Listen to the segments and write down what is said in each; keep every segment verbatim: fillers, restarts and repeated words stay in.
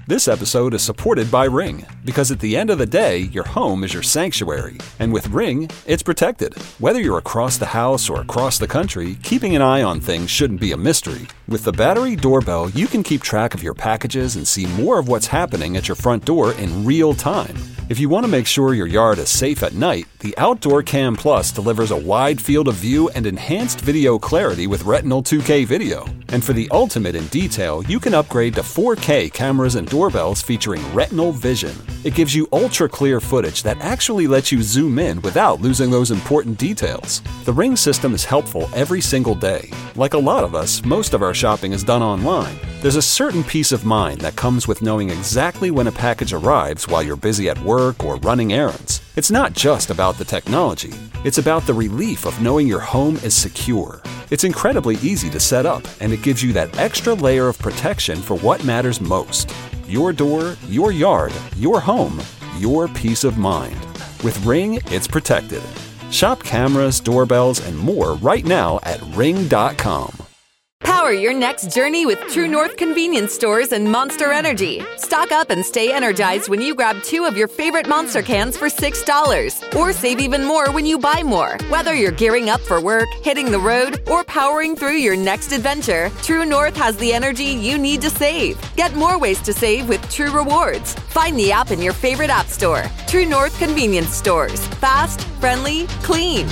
This episode is supported by Ring, because at the end of the day, your home is your sanctuary. And with Ring, it's protected. Whether you're across the house or across the country, keeping an eye on things shouldn't be a mystery. With the battery doorbell, you can keep track of your packages and see more of what's happening at your front door in real time. If you want to make sure your yard is safe at night, the Outdoor Cam Plus delivers a wide field of view and enhanced video clarity with Retinal two K video. And for the ultimate in detail, you can upgrade to four K cameras and doorbells featuring Retinal Vision. It gives you ultra-clear footage that actually lets you zoom in without losing those important details. The Ring system is helpful every single day. Like a lot of us, most of our shopping is done online. There's a certain peace of mind that comes with knowing exactly when a package arrives while you're busy at work or running errands. It's not just about the technology. It's about the relief of knowing your home is secure. It's incredibly easy to set up, and it gives you that extra layer of protection for what matters most. Your door, your yard, your home, your peace of mind. With Ring, it's protected. Shop cameras, doorbells, and more right now at ring dot com. Power your next journey with True North convenience stores and Monster Energy. Stock up and stay energized when you grab two of your favorite Monster cans for six dollars. Or save even more when you buy more. Whether you're gearing up for work, hitting the road, or powering through your next adventure, True North has the energy you need to save. Get more ways to save with True Rewards. Find the app in your favorite app store. True North convenience stores. Fast, friendly, clean.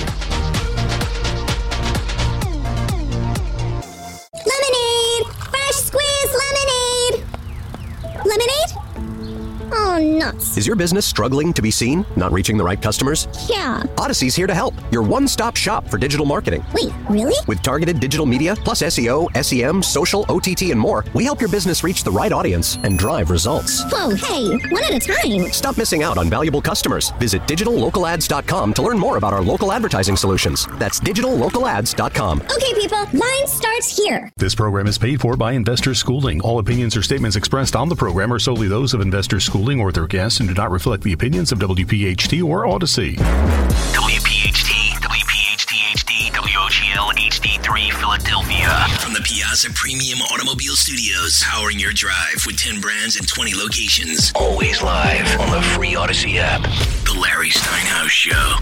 Lemonade! Fresh squeezed lemonade! Lemonade? Oh, nuts. Is your business struggling to be seen? Not reaching the right customers? Yeah. Odyssey's here to help. Your one-stop shop for digital marketing. Wait, really? With targeted digital media, plus S E O, S E M, social, O T T, and more, we help your business reach the right audience and drive results. Whoa, hey, one at a time. Stop missing out on valuable customers. Visit digital local ads dot com to learn more about our local advertising solutions. That's digital local ads dot com. Okay, people, line starts here. This program is paid for by Investor Schooling. All opinions or statements expressed on the program are solely those of Investor Schooling or their guests and do not reflect the opinions of W P H T or Odyssey. W P H T, W P H T H D, W O G L H D three, Philadelphia. From the Piazza Premium Automobile Studios, powering your drive with ten brands and twenty locations. Always live on the free Odyssey app. The Larry Steinhaus Show.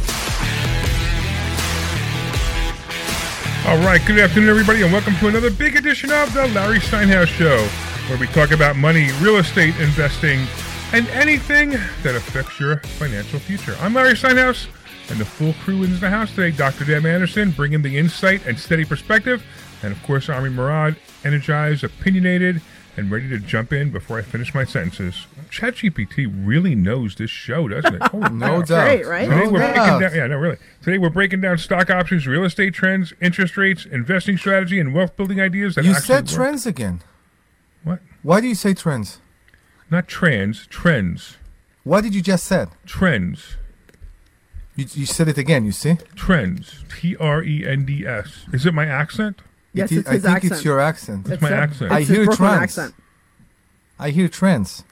All right, good afternoon, everybody, and welcome to another big edition of the Larry Steinhaus Show, where we talk about money, real estate, investing, and anything that affects your financial future. I'm Larry Steinhaus, and the full crew is in the house today. Doctor Dan Anderson, bringing the insight and steady perspective, and of course, Ami Murad, energized, opinionated, and ready to jump in before I finish my sentences. ChatGPT really knows this show, doesn't it? Oh, no doubt. Great, right? Today No we're doubt. breaking down, yeah, no, really. Today we're breaking down stock options, real estate trends, interest rates, investing strategy, and wealth building ideas that You actually said work. trends again. What? Why do you say trends? Not trans, trends. What did you just said? Trends. You, you said it again, you see? Trends. T R E N D S. Is it my accent? Yes, It is- it's his I think accent. it's your accent. It's my a- accent. I It's his hear Brooklyn trends. accent. I hear trends.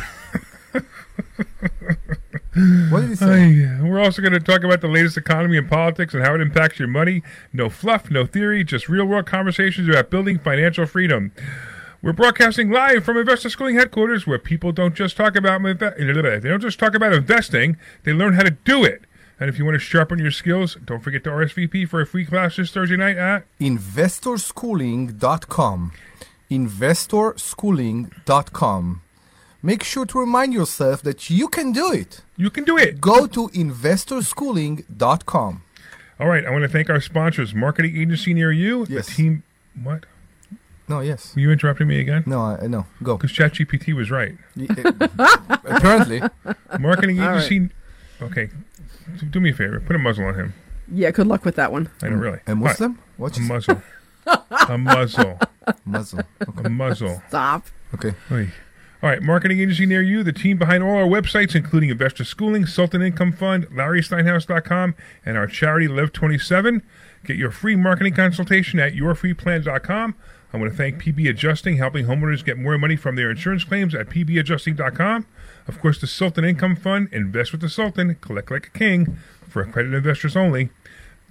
What did he say? Ay, we're also going to talk about the latest economy and politics and how it impacts your money. No fluff, no theory, just real-world conversations about building financial freedom. We're broadcasting live from Investor Schooling headquarters, where people don't just talk about they don't just talk about investing; they learn how to do it. And if you want to sharpen your skills, don't forget to R S V P for a free class this Thursday night at investor schooling dot com. investor schooling dot com. Make sure to remind yourself that you can do it. You can do it. Go to investor schooling dot com. All right, I want to thank our sponsors, Marketing Agency Near You, Yes. the team. What? No, yes. Were you interrupting me again? No, I, no. Go. Because ChatGPT was right. Y- uh, Apparently. Marketing All Agency. Okay, do- do me a favor. Put a muzzle on him. Yeah, good luck with that one. I know, really. A Muslim? What A you say? muzzle. A muzzle. Muslim. Okay. A muzzle. Stop. Okay. Oy. All right, Marketing Agency Near You, the team behind all our websites, including Investor Schooling, Sultan Income Fund, Larry Steinhaus dot com, and our charity Live twenty-seven. Get your free marketing consultation at your free plan dot com. I want to thank P B Adjusting, helping homeowners get more money from their insurance claims at P B adjusting dot com. Of course, the Sultan Income Fund, invest with the Sultan, collect like a king, for accredited investors only.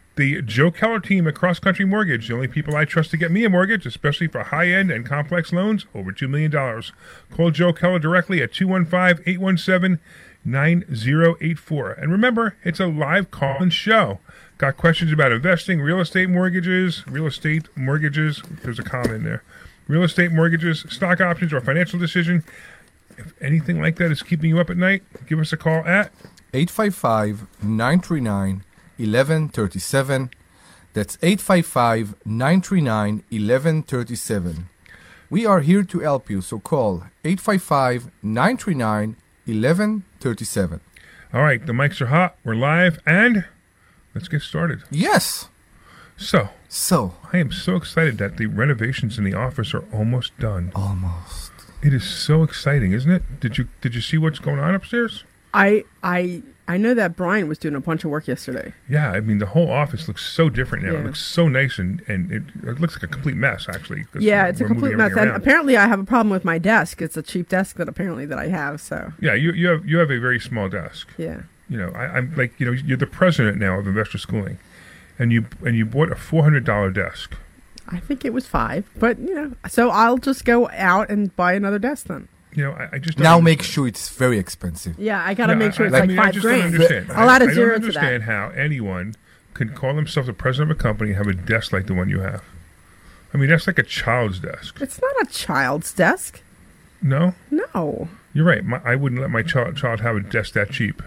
The Joe Keller team at Cross Country Mortgage, the only people I trust to get me a mortgage, especially for high-end and complex loans, over two million dollars. Call Joe Keller directly at two one five, eight one seven, nine zero eight four. And remember, it's a live call-in show. Got questions about investing, real estate mortgages, real estate mortgages, there's a comma in there, real estate mortgages, stock options, or financial decision. If anything like that is keeping you up at night, give us a call at eight five five, nine three nine, one one three seven. That's eight five five, nine three nine, one one three seven. We are here to help you, so call eight five five, nine three nine, one one three seven. All right, the mics are hot. We're live, and let's get started. Yes. So, So, I am so excited that the renovations in the office are almost done. almost. It is so exciting, isn't it? Did you did you see what's going on upstairs? I I I know that Brian was doing a bunch of work yesterday. Yeah, I mean the whole office looks so different now. Yeah. It looks so nice, and, and it, it looks like a complete mess actually. 'cause Yeah, it's a we're complete moving mess. everything And around. apparently, I have a problem with my desk. It's a cheap desk that apparently that I have. So Yeah, you you have you have a very small desk. yeah, You know, I, I'm like you know you're the president now of Investor Schooling, and you and you bought a four hundred dollar desk. I think it was five. But you know, so I'll just go out and buy another desk then. You know, I, I just don't Now make understand. sure it's very expensive. Yeah, I gotta Yeah, make sure I- it's I like mean, I five just don't grand. understand. I'll I- add a I zero don't to understand that. how anyone can call themselves the president of a company and have a desk like the one you have. I mean, that's like a child's desk. It's not a child's desk. No, No. you're right. My, I wouldn't let my child child have a desk that cheap.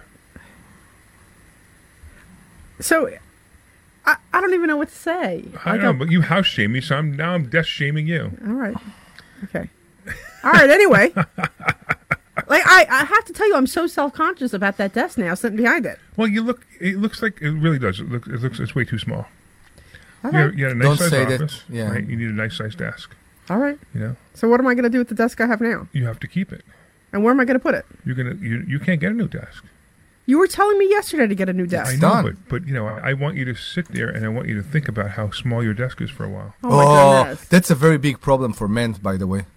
So I, I don't even know what to say. I Like know, a- but you house shame me, so I'm now I'm desk shaming you. All right. Okay. All right. Anyway, like I, I have to tell you, I'm so self conscious about that desk now sitting behind it. Well, you look. It looks like it really does. It looks. It looks. It's way too small. All You right. have, you have a nice Don't size say that, office. yeah. Right? You need a nice size desk. All right. You know, So what am I going to do with the desk I have now? you have to keep it. And where am I going to put it? You're gonna. You you can't get a new desk. You were telling me yesterday to get a new I desk. know, done. but but you know, I, I want you to sit there and I want you to think about how small your desk is for a while. Oh my Oh, goodness. that's a very big problem for men, by the way.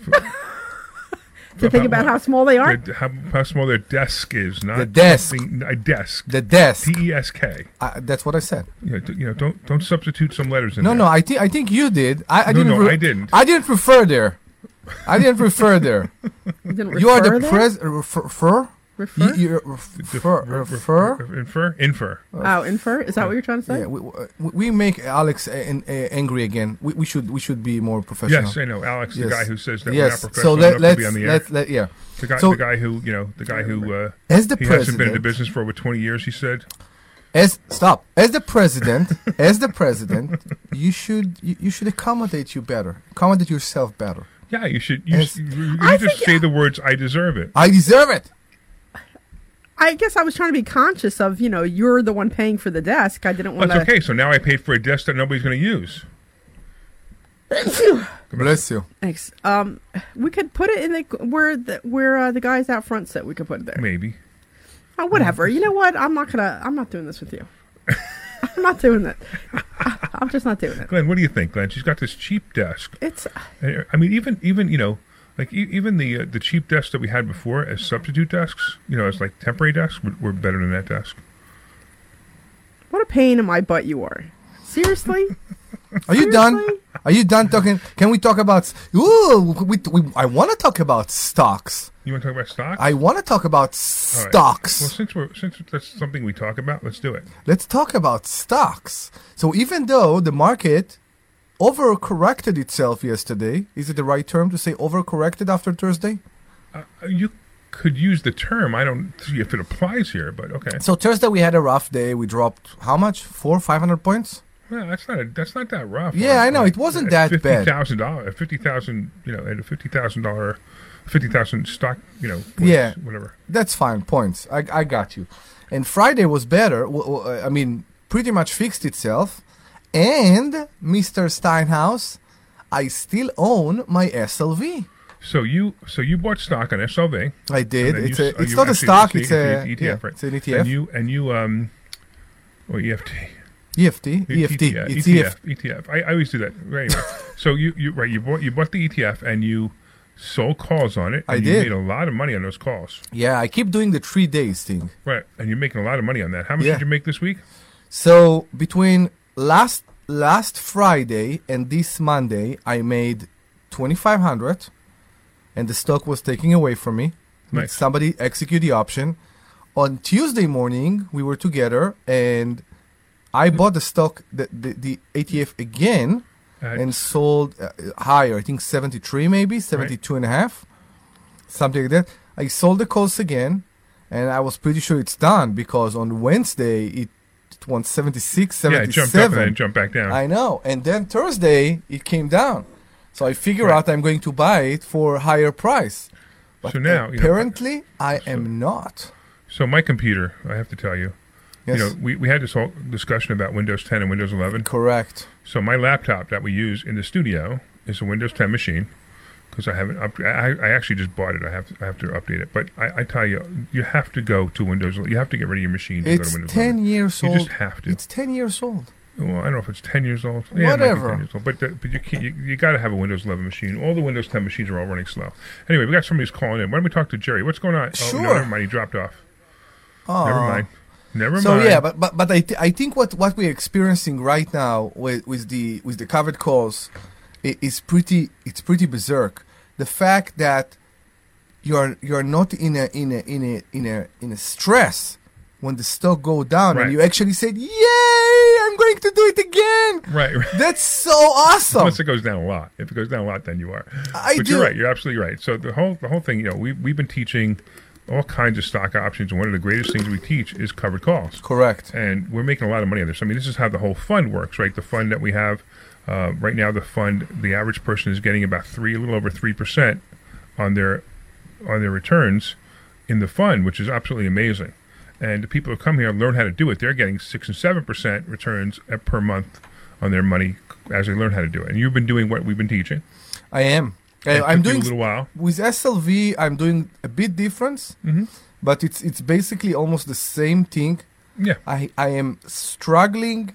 To think about how small they are? Their- how, how small their desk is, not The desk. something- A desk. The desk. D E S K. Uh, that's what I said. You know, d- you know, don't don't substitute some letters in No, there. no, I think I think you did. I, I No, didn't. no, I didn't. I didn't refer there. I didn't refer there. You, didn't You are the refer there? pres. Refer. refer? Refer? You, you, refer. Refer. Infer. Infer. Oh, infer? Is that what you're trying to say? Yeah, we, we we make Alex uh, an- uh, angry again. We, we should we should be more professional. Yes, I know. Alex, the Yes. guy who says that yes. we're not So professional let, enough let's to be on the air. let, let yeah. The guy, so the guy who you know, the guy who uh, as the he hasn't been in the president, business for over twenty years. He said, as stop as the president, as the president, you should you, you should accommodate you better, accommodate yourself better. "Yeah, you should. You, Yes. you, you I just think- say the words. I deserve it." I deserve it. I guess I was trying to be conscious of, you know, you're the one paying for the desk. I didn't want That's to. okay. So now I paid for a desk that nobody's going to use. Bless you. Thanks. Um, we could put it in the where the where uh, the guys out front sit. We could put it there. Maybe. Oh, whatever. You know what? I'm not gonna. I'm not doing this with you. I'm not doing it. I'm just not doing it. Glenn, what do you think, Glenn? She's got this cheap desk. It's. Uh, I mean, even even you know, like e- even the uh, the cheap desks that we had before as substitute desks, you know, as like temporary desks, were, were better than that desk. What a pain in my butt you are. Seriously? Are you done? Seriously? Are you done talking? Can we talk about? Ooh, we, we, I want to talk about stocks. You want to talk about stocks? I want to talk about All right. stocks. Well, since we're since that's something we talk about, let's do it. Let's talk about stocks. So even though the market overcorrected itself yesterday, is it the right term to say overcorrected after Thursday? Uh, you could use the term. I don't see if it applies here, but okay. So Thursday we had a rough day. We dropped how much? Four, five hundred points. Well, that's not a, that's not that rough. Yeah, I know. It wasn't that fifty bad. thousand dollars, fifty thousand, you know, at a fifty thousand dollar, fifty thousand stock, you know, points, Yeah. whatever. That's fine. Points. I I got you. And Friday was better. W- w- I mean, pretty much fixed itself. And Mister Steinhaus, I still own my S L V. So you so you bought stock on S L V. I did. and then It's you a. s- uh, It's you not a actually- stock. it's It's the a. E T F, yeah, right? It's an E T F. And you and you um, or E F T. E F T. E F T. yeah, It's E T E F. F T. E T F. I, I always do that. Right. Anyway. So you, you right you bought you bought the E T F and you sold calls on it. And I you did. made a lot of money on those calls. Yeah, I keep doing the three days thing. Right. And you're making a lot of money on that. How much Yeah. did you make this week? So between last last Friday and this Monday, I made twenty-five hundred, and the stock was taken away from me. Nice. Somebody execute the option. On Tuesday morning, we were together, and I bought the stock, the the, the A T F again, At- and sold uh, higher. I think seventy-three, maybe seventy-two and a half, something like that. I sold the calls again, and I was pretty sure it's done because on Wednesday it, it went seventy-six, Yeah, it seventy-seven. jumped up and then jumped back down. I know. And then Thursday it came down. So I figure Right. out I'm going to buy it for a higher price. But So now, you know, apparently I am not. So my computer, I have to tell you, Yes. you know, we, we had this whole discussion about Windows ten and Windows eleven. Correct. So my laptop that we use in the studio is a Windows ten machine because I haven't up, I, I actually just bought it. I have to, I have to update it. But I, I tell you, you have to go to Windows. You have to get rid of your machine to go It's to Windows ten eleven. years You old. just have to. It's ten years old. Well, I don't know if it's ten years old. Yeah, it might be Whatever. ten years old. But, the, but you, can't, you, you got to have a Windows eleven machine. All the Windows ten machines are all running slow. Anyway, we got somebody who's calling in. Why don't we talk to Jerry? What's going on? Oh, no, Sure. never mind. He dropped off. Oh. Never mind. Never So mind. yeah, but but but I th- I think what, what we're experiencing right now with, with the with the covered calls i- is pretty it's pretty berserk. The fact that you're you're not in a in a in a in a in a stress when the stock go down Right. and you actually said, "Yay! I'm going to do it again." Right, right. That's so awesome. Unless it goes down a lot. If it goes down a lot, then you are. I but do. you're right. You're absolutely right. So the whole the whole thing, you know, we we've been teaching all kinds of stock options, and one of the greatest things we teach is covered calls. Correct. And we're making a lot of money on this. I mean, this is how the whole fund works, right? The fund that we have uh, right now, the fund, the average person is getting about three, a little over three percent on their on their returns in the fund, which is absolutely amazing. And the people who come here and learn how to do it, they're getting six and seven percent returns uh, per month on their money as they learn how to do it. And you've been doing what we've been teaching. I am. It Uh, I'm took you doing a little while. with S L V. I'm doing a bit different, Mhm. but it's it's basically almost the same thing. Yeah. I I am struggling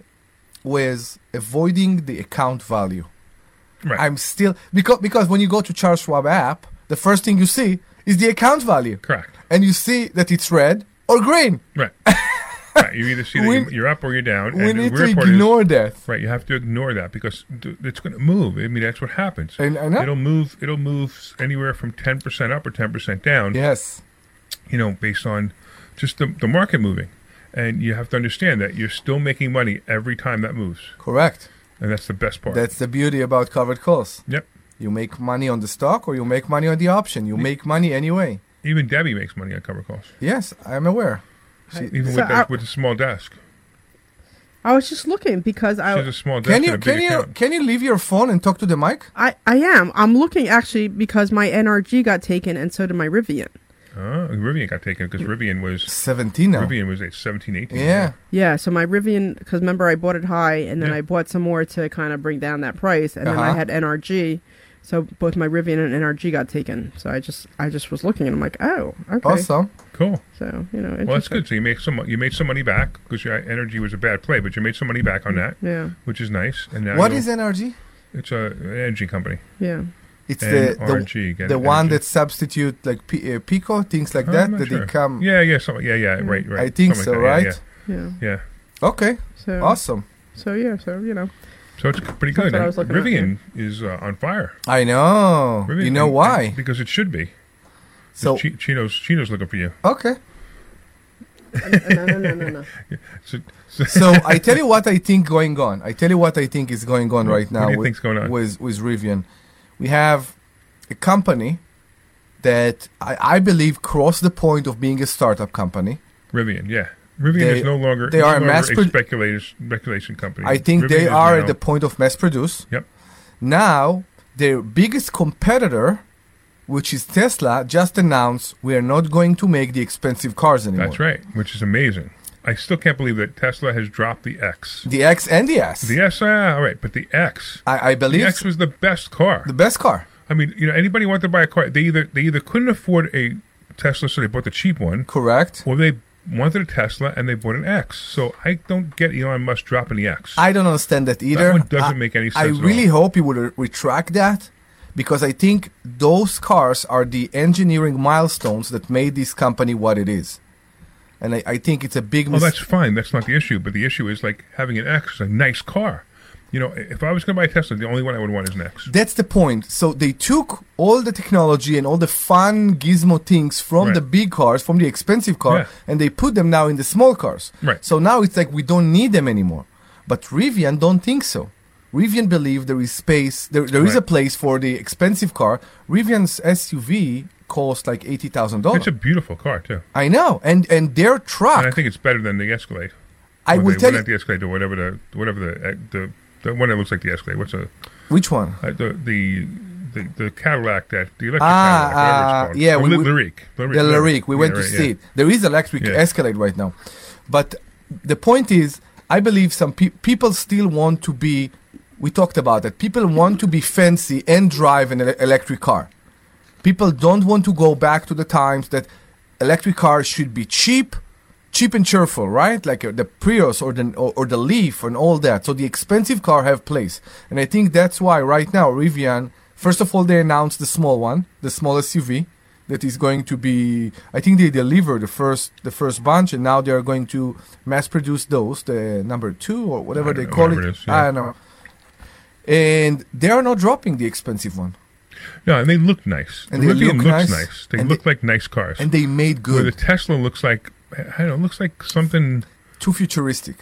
with avoiding the account value. Right. I'm still because because when you go to Charles Schwab app, the first thing you see is the account value. Correct. And you see that it's red or green. Right. Right. You either see that We- you're- you're up or you're down. we and the need to weird part is- ignore that. Right. You have to ignore that because th- it's going to move. I mean, that's what happens. I- I know. It'll move. It'll move anywhere from ten percent up or ten percent down. Yes. You know, based on just the, the market moving, and you have to understand that you're still making money every time that moves. Correct. And that's the best part. That's the beauty about covered calls. Yep. You make money on the stock or you make money on the option. You make money anyway. Even Debbie makes money on cover calls. Yes, I'm aware. She, Even So with, that, I- with a small desk. I was just looking because She I has a small desk can you and a big can you account. can you leave your phone and talk to the mic? I, I am. I'm looking actually because my N R G got taken and so did my Rivian. Oh, Rivian got taken because Rivian was seventeen now. Rivian was at seventeen, eighteen. Yeah. Yeah, so my Rivian, because remember I bought it high and then Yeah. I bought some more to kind of bring down that price, and then I Uh-huh. had N R G, so both my Rivian and N R G got taken. So I just I just was looking and I'm like, oh, okay. Awesome. Cool. So you know, Well, that's interesting. good. So you make some you made some money back because your energy was a bad play, but you made some money back on that. Yeah. Which is nice. And now What you'll- is N R G? It's a an energy company. Yeah. It's the N R G, the, again, the one energy. that substitute like P, uh, Pico things like Oh, that I'm not that sure. they come. Yeah, yeah, so, yeah, yeah, right, right. I think Something so, like that, right? Yeah, Yeah. yeah. yeah. Okay. So Awesome. So yeah. So you know. So it's pretty That's good. what I And was looking at, Rivian is uh, on fire. I know. Rivian, You know and- why? and because it should be. So- Chi- Chino's Chino's looking for you. Okay. no, no, no, no, no. So, so, So I tell you what I think going on. I tell you what I think is going on What- right what now do you with, think's going on? with with Rivian. We have a company that I, I believe crossed the point of being a startup company. Rivian, yeah. Rivian They- is no longer, they no are a longer mass a produ- speculation, speculation company. I think Rivian they is are now- at the point of mass produce. Yep. Now, their biggest competitor, which is Tesla, just announced we are not going to make the expensive cars anymore. That's right, which is amazing. I still can't believe that Tesla has dropped the X. The X and the S. The S, ah, all right, but the X. I, I believe The X was the best car. the best car. I mean, you know, anybody wanted to buy a car, they either they either couldn't afford a Tesla, so they bought the cheap one, Correct. or they wanted a Tesla and they bought an X. So I don't get Elon Musk dropping the X. I don't understand that either. one doesn't I- make any I sense at really all. hope you would re- retract that because I think those cars are the engineering milestones that made this company what it is. And I, I think it's a big Oh, mistake. that's fine. That's not the issue. But the issue is like having an X is a nice car. You know, if I was going to buy a Tesla, the only one I would want is an X. That's the point. So they took all the technology and all the fun gizmo things from Right. the big cars, from the expensive car, Yeah. and they put them now in the small cars. Right. So now it's like we don't need them anymore. But Rivian don't think so. Rivian believe there is space, there, there is Right. a place for the expensive car. Rivian's S U V costs like eighty thousand dollars. It's a beautiful car, too. I know. And and their truck, And I think it's better than the Escalade. I Or will the, tell well, you, not the Escalade, or whatever the, whatever the, uh, the, the one that looks like the Escalade. What's a, which one? uh, the, the, the, the Cadillac, that, the electric Ah, Cadillac, whatever uh, it's called. yeah, Or we- Li- we- Lyriq. Lyriq. The Lyriq. We Yeah, went to right, see yeah. it. There is electric Yeah. Escalade right now. But the point is, I believe some pe- people still want to be, we talked about that, people want to be fancy and drive an ele- electric car. People don't want to go back to the times that electric cars should be cheap, cheap and cheerful, right? Like uh, the Prius or the or, or the Leaf and all that. So the expensive car have place. And I think that's why right now Rivian, first of all, they announced the small one, the small S U V that is going to be, I think they delivered the first the first bunch, and now they are going to mass produce those, the number two or whatever I they don't know, call whatever it. it is, yeah. I don't know. And they are not dropping the expensive one. No, and they look nice. And the they Rivian look looks nice, nice. They and look they- like nice cars. And they made Where the good. Tesla looks like, I don't know, it looks like something, Too futuristic.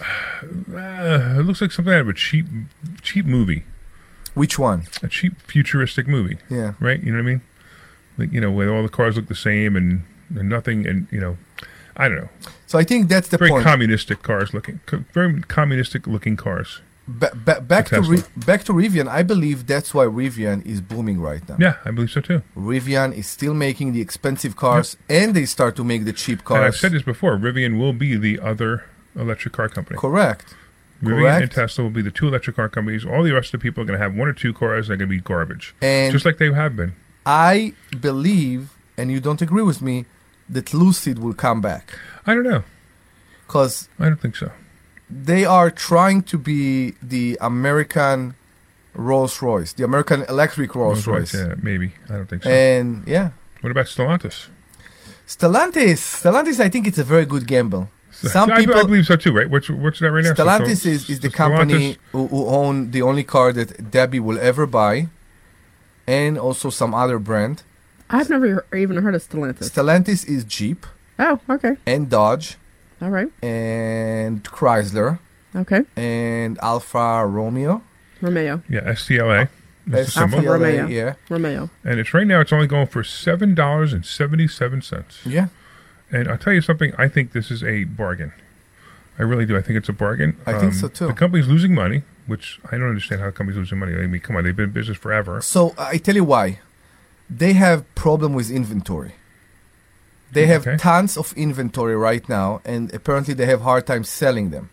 uh, it looks like something out of a cheap, cheap movie. Which one? A cheap futuristic movie. Yeah. Right? You know what I mean? Like, you know, where all the cars look the same and, and nothing, and, you know, I don't know. So I think that's the Very point. communistic cars looking. Co- very communistic looking cars. Ba- ba- back to Tesla. Ri- back to Rivian. I believe that's why Rivian is booming right now. Yeah, I believe so too. Rivian is still making the expensive cars, and they start to make the cheap And I've cars. said this before, Rivian will be the other electric car company. Correct. Rivian Correct. and Tesla will be the two electric car companies. All the rest of the people are going to have one or two cars that are going to be garbage. And just like they have been. I believe, and you don't agree with me, that Lucid will come back. I don't know. Because I don't think so. they are trying to be the American Rolls Royce, the American electric Rolls Royce. Yeah, maybe. I don't think so. And yeah. What about Stellantis? Stellantis, Stellantis, I think it's a very good gamble. Some I, people, I believe so too, right? What's, what's that right now? Stellantis So- is, is the so company Stellantis- who, who own the only car that Debbie will ever buy, and also some other brand. I've never even heard of Stellantis. Stellantis is Jeep Oh, okay. and Dodge All right. and Chrysler Okay. and Alfa Romeo. Romeo. Yeah, S T L A. That's the Alfa symbol. Romeo. yeah. Romeo. And it's right now, it's only going for seven dollars and seventy-seven cents. Yeah. And I'll tell you something, I think this is a bargain. I really do. I think it's a bargain. Um, I think so, too. The company's losing money, which I don't understand how the company's losing money. I mean, come on, they've been in business forever. So I tell you why. They have problem with inventory. They have Okay. tons of inventory right now, and apparently they have hard time selling them.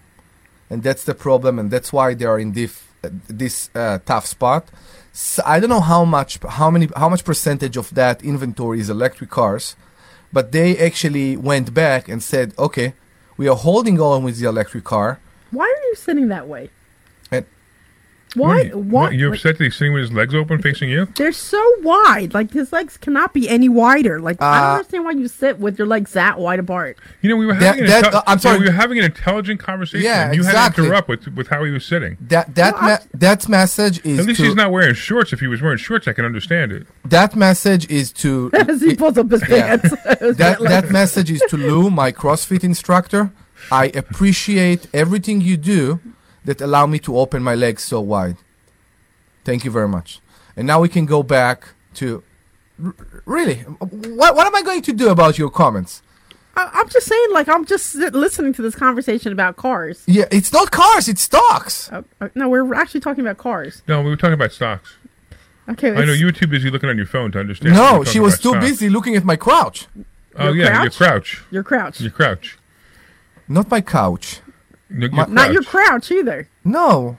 And that's the problem, and that's why they are in this uh, this uh, tough spot. So I don't know how much, how many, how much percentage of that inventory is electric cars, but they actually went back and said, okay, we are holding on with the electric car. Why are you sitting that way? And Why? What, are you- Why? what, You're like, upset that he's sitting with his legs open facing you? they're so wide. Like his legs cannot be any wider. Like I don't Uh, understand why you sit with your legs that wide apart. You know, we were That- having, that- an, uh, I'm you know, sorry. we were having an intelligent conversation. Yeah, and you had exactly. to interrupt with, with how he was sitting. that that Well, ma- I'm- that message is At least to, he's not wearing shorts. If he was wearing shorts, I can understand it. that message is to As he pulls up his Yeah. pants. His that pant that legs. message is to Lou, my CrossFit instructor. I appreciate everything you do that allow me to open my legs so wide. Thank you very much. And now we can go back to r- really. What what am I going to do about your comments? I, I'm just saying, like I'm just sit- listening to this conversation about cars. Yeah, it's not cars, it's stocks. Uh, uh, no, we're actually talking about cars. No, we were talking about stocks. Okay. I know it's- you were too busy looking on your phone to understand. We No, were she talking was about too stocks. busy looking at my crouch. Oh, Your yeah, your crouch? crouch. Your crouch. Your crouch. Not my couch. Your, My- your Not your crouch. crouch either. No.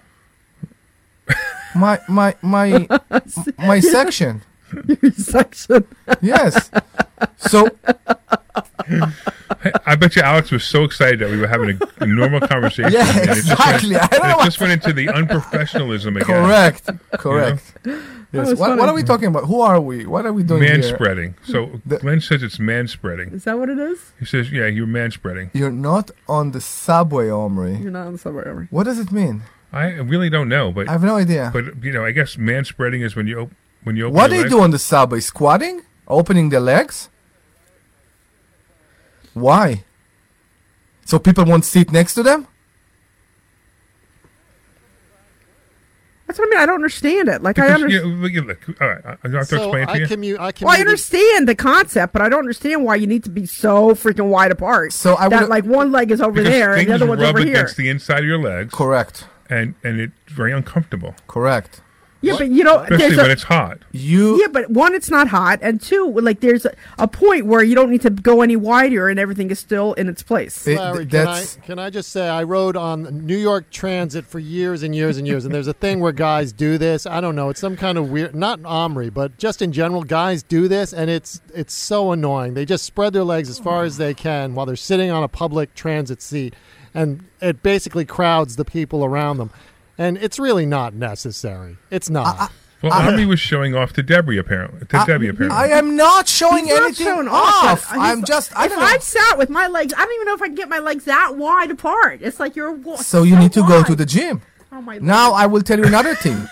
my my my my section. Your section. Yes. So I bet you Alex was so excited that we were having a, a normal conversation. Yeah, and it just exactly. went- I don't and know it what- just went into the unprofessionalism again. correct. Correct. Yes. was What, funny. what are we talking about? Who are we? What are we doing Man here? spreading. So Glenn says it's man spreading. Is that what it is? He says, yeah, you're man spreading. You're not on the subway, Omri. You're not on the subway, Omri. What does it mean? I really don't know, but I have no idea. But you know, I guess man spreading is when you op- when you open. What do your they legs. do on the subway? Squatting? Opening their legs? Why? So people won't sit next to them? That's what I mean. I don't understand it. Like I Because, understand. yeah, look, look, all right, I, I have to So explain it to I you. commu- I Well, I commuted- understand the concept, but I don't understand why you need to be so freaking wide apart. So I that would like one leg is over Because there and things the other one's rub over here. against the inside of your legs. Correct. And and it's very uncomfortable. Correct. Yeah, but you know, Especially there's when a, it's hot. You yeah, but one, it's not hot, and two, like there's a, a point where you don't need to go any wider, and everything is still in its place. Larry, can I, can I just say, I rode on New York Transit for years and years and years, and there's a thing where guys do this. I don't know. It's some kind of weird, not Omri, but just in general, guys do this, and it's it's so annoying. They just spread their legs as far as they can while they're sitting on a public transit seat, and it basically crowds the people around them. And it's really not necessary. It's not. Well, Omri was showing off to Debbie apparently. To Debbie apparently. I am not showing He's not anything showing off. but I'm he's- just. I if don't know. I sat with my legs, I don't even know if I can get my legs that wide apart. It's like you're. wa- So you need to go wide. to the gym. Oh my Now I will tell you another thing.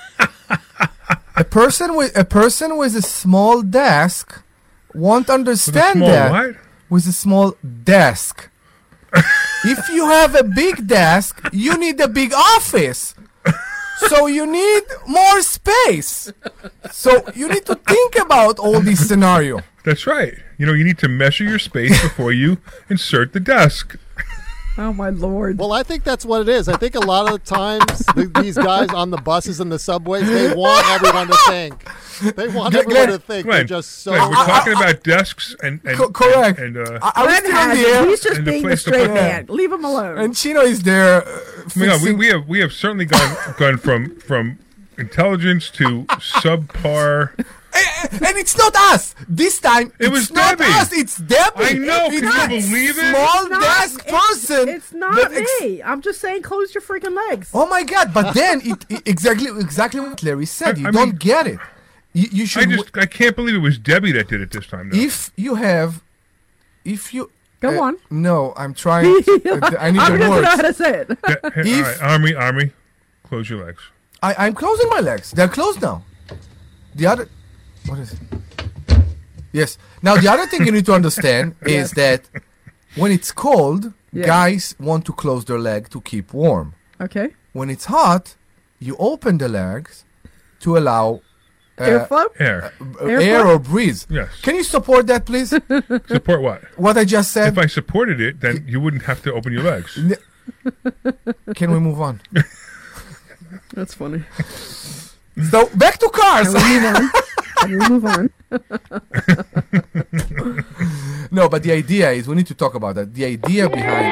a person with a person with a small desk won't understand small that. what? With a small desk. If you have a big desk, you need a big office. So you need more space. So you need to think about all these scenario. That's right. You know, you need to measure your space before you insert the desk. Oh my lord. Well, I think that's what it is. I think a lot of the times th- these guys on the buses and the subways, they want everyone to think. They want Glenn- everyone to think. Glenn, They're just so. Glenn, we're talking about desks and, and Co- correct. and, and uh, I, I was Glenn still on has the it. air. He's just and the being the place to straight put man. Leave him alone. And Chino is there. Uh, I mean, no, we, fixing- we have we have certainly gone gone from from intelligence to subpar. And it's not us. This time, It it's was not Debbie. us. It's Debbie. I know. It's Can you not believe it? Small It's not- desk it's- person. It's not that ex- me. I'm just saying, close your freaking legs. Oh my God! But then it, it exactly exactly what Larry said. I- You I don't mean- get it. You, you I should. just I can't believe it was Debbie that did it this time. Though. If you have, if you Go uh, on. No, I'm trying. uh, I need I'm the gonna know how words. to say it. Yeah, hey, if- all right, Army, Army, close your legs. I, I'm closing my legs. They're closed now. The other, what is it? Yes. Now the other thing you need to understand is that when it's cold, Yeah. guys want to close their leg to keep warm. Okay. When it's hot, you open the legs to allow uh, Airflow. Air. uh, Airflow? air or breeze. Yes. Can you support that, please? Support what? What I just said. If I supported it, then you wouldn't have to open your legs. Can we move on? That's funny. So back to cars. Can we move on? Can we move on? No, but the idea is we need to talk about that. The idea behind.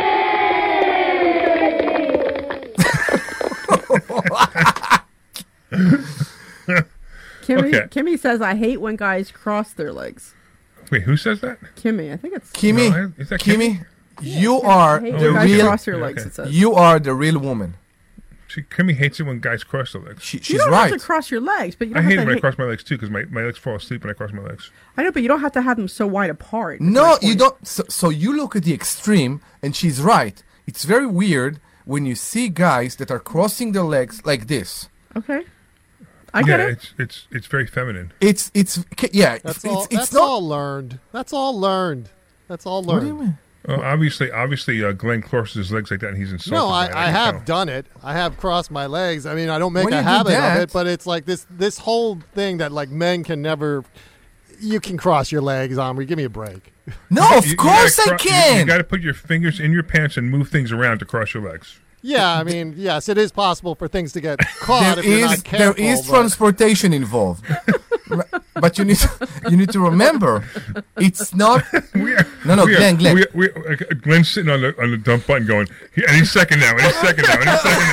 Kimmy, Okay. Kimmy says, I hate when guys cross their legs. Wait, who says that? Kimmy, I think it's Kimi, No, I- is that Kimi, you I are hate the when guys real. cross your legs, Okay. it says. You are the real woman. She, Kimmy hates it when guys cross their legs. She, You she's don't right. have to cross your legs, but you I don't hate it have when to I cross my legs too because my, my legs fall asleep when I cross my legs. I know, but you don't have to have them so wide apart. is my No, you point. don't. So, so you look at the extreme, and she's right. It's very weird when you see guys that are crossing their legs like this. Okay. I yeah, get it. it's it's it's very feminine. It's it's yeah. That's it's, all. it's, it's that's not. all learned. That's all learned. That's all learned. What do you mean? Well, obviously, obviously, uh, Glenn crosses his legs like that, and he's insulted. No, I, by it, I can have tell. done it. I have crossed my legs. I mean, I don't make When a you do habit that- of it, but it's like this this whole thing that like men can never. You can cross your legs, Omri. Give me a break. No, of You- you course gotta I cro- You, can. got to put your fingers in your pants and move things around to cross your legs. Yeah, I mean, yes, it is possible for things to get caught There if you're is not careful. there is but- transportation involved, but you need to, you need to remember, it's not. We are, No, no, we are- Glenn, Glenn. We are, we are, uh, Glenn's sitting on the on the dump button, going, "He- any second now, any second now, any second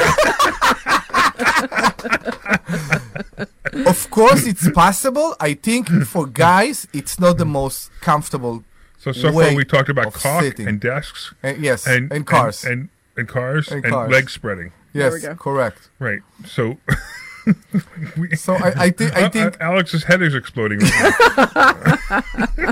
now. Of course, it's possible. I think for guys, it's not the most comfortable. So so far way we talked about of cock sitting. and desks, Uh, yes, and and cars. and and, and cars And and, cars. leg spreading. Yes, we go. correct. Right. So So I, I think I think Alex's head is exploding. Right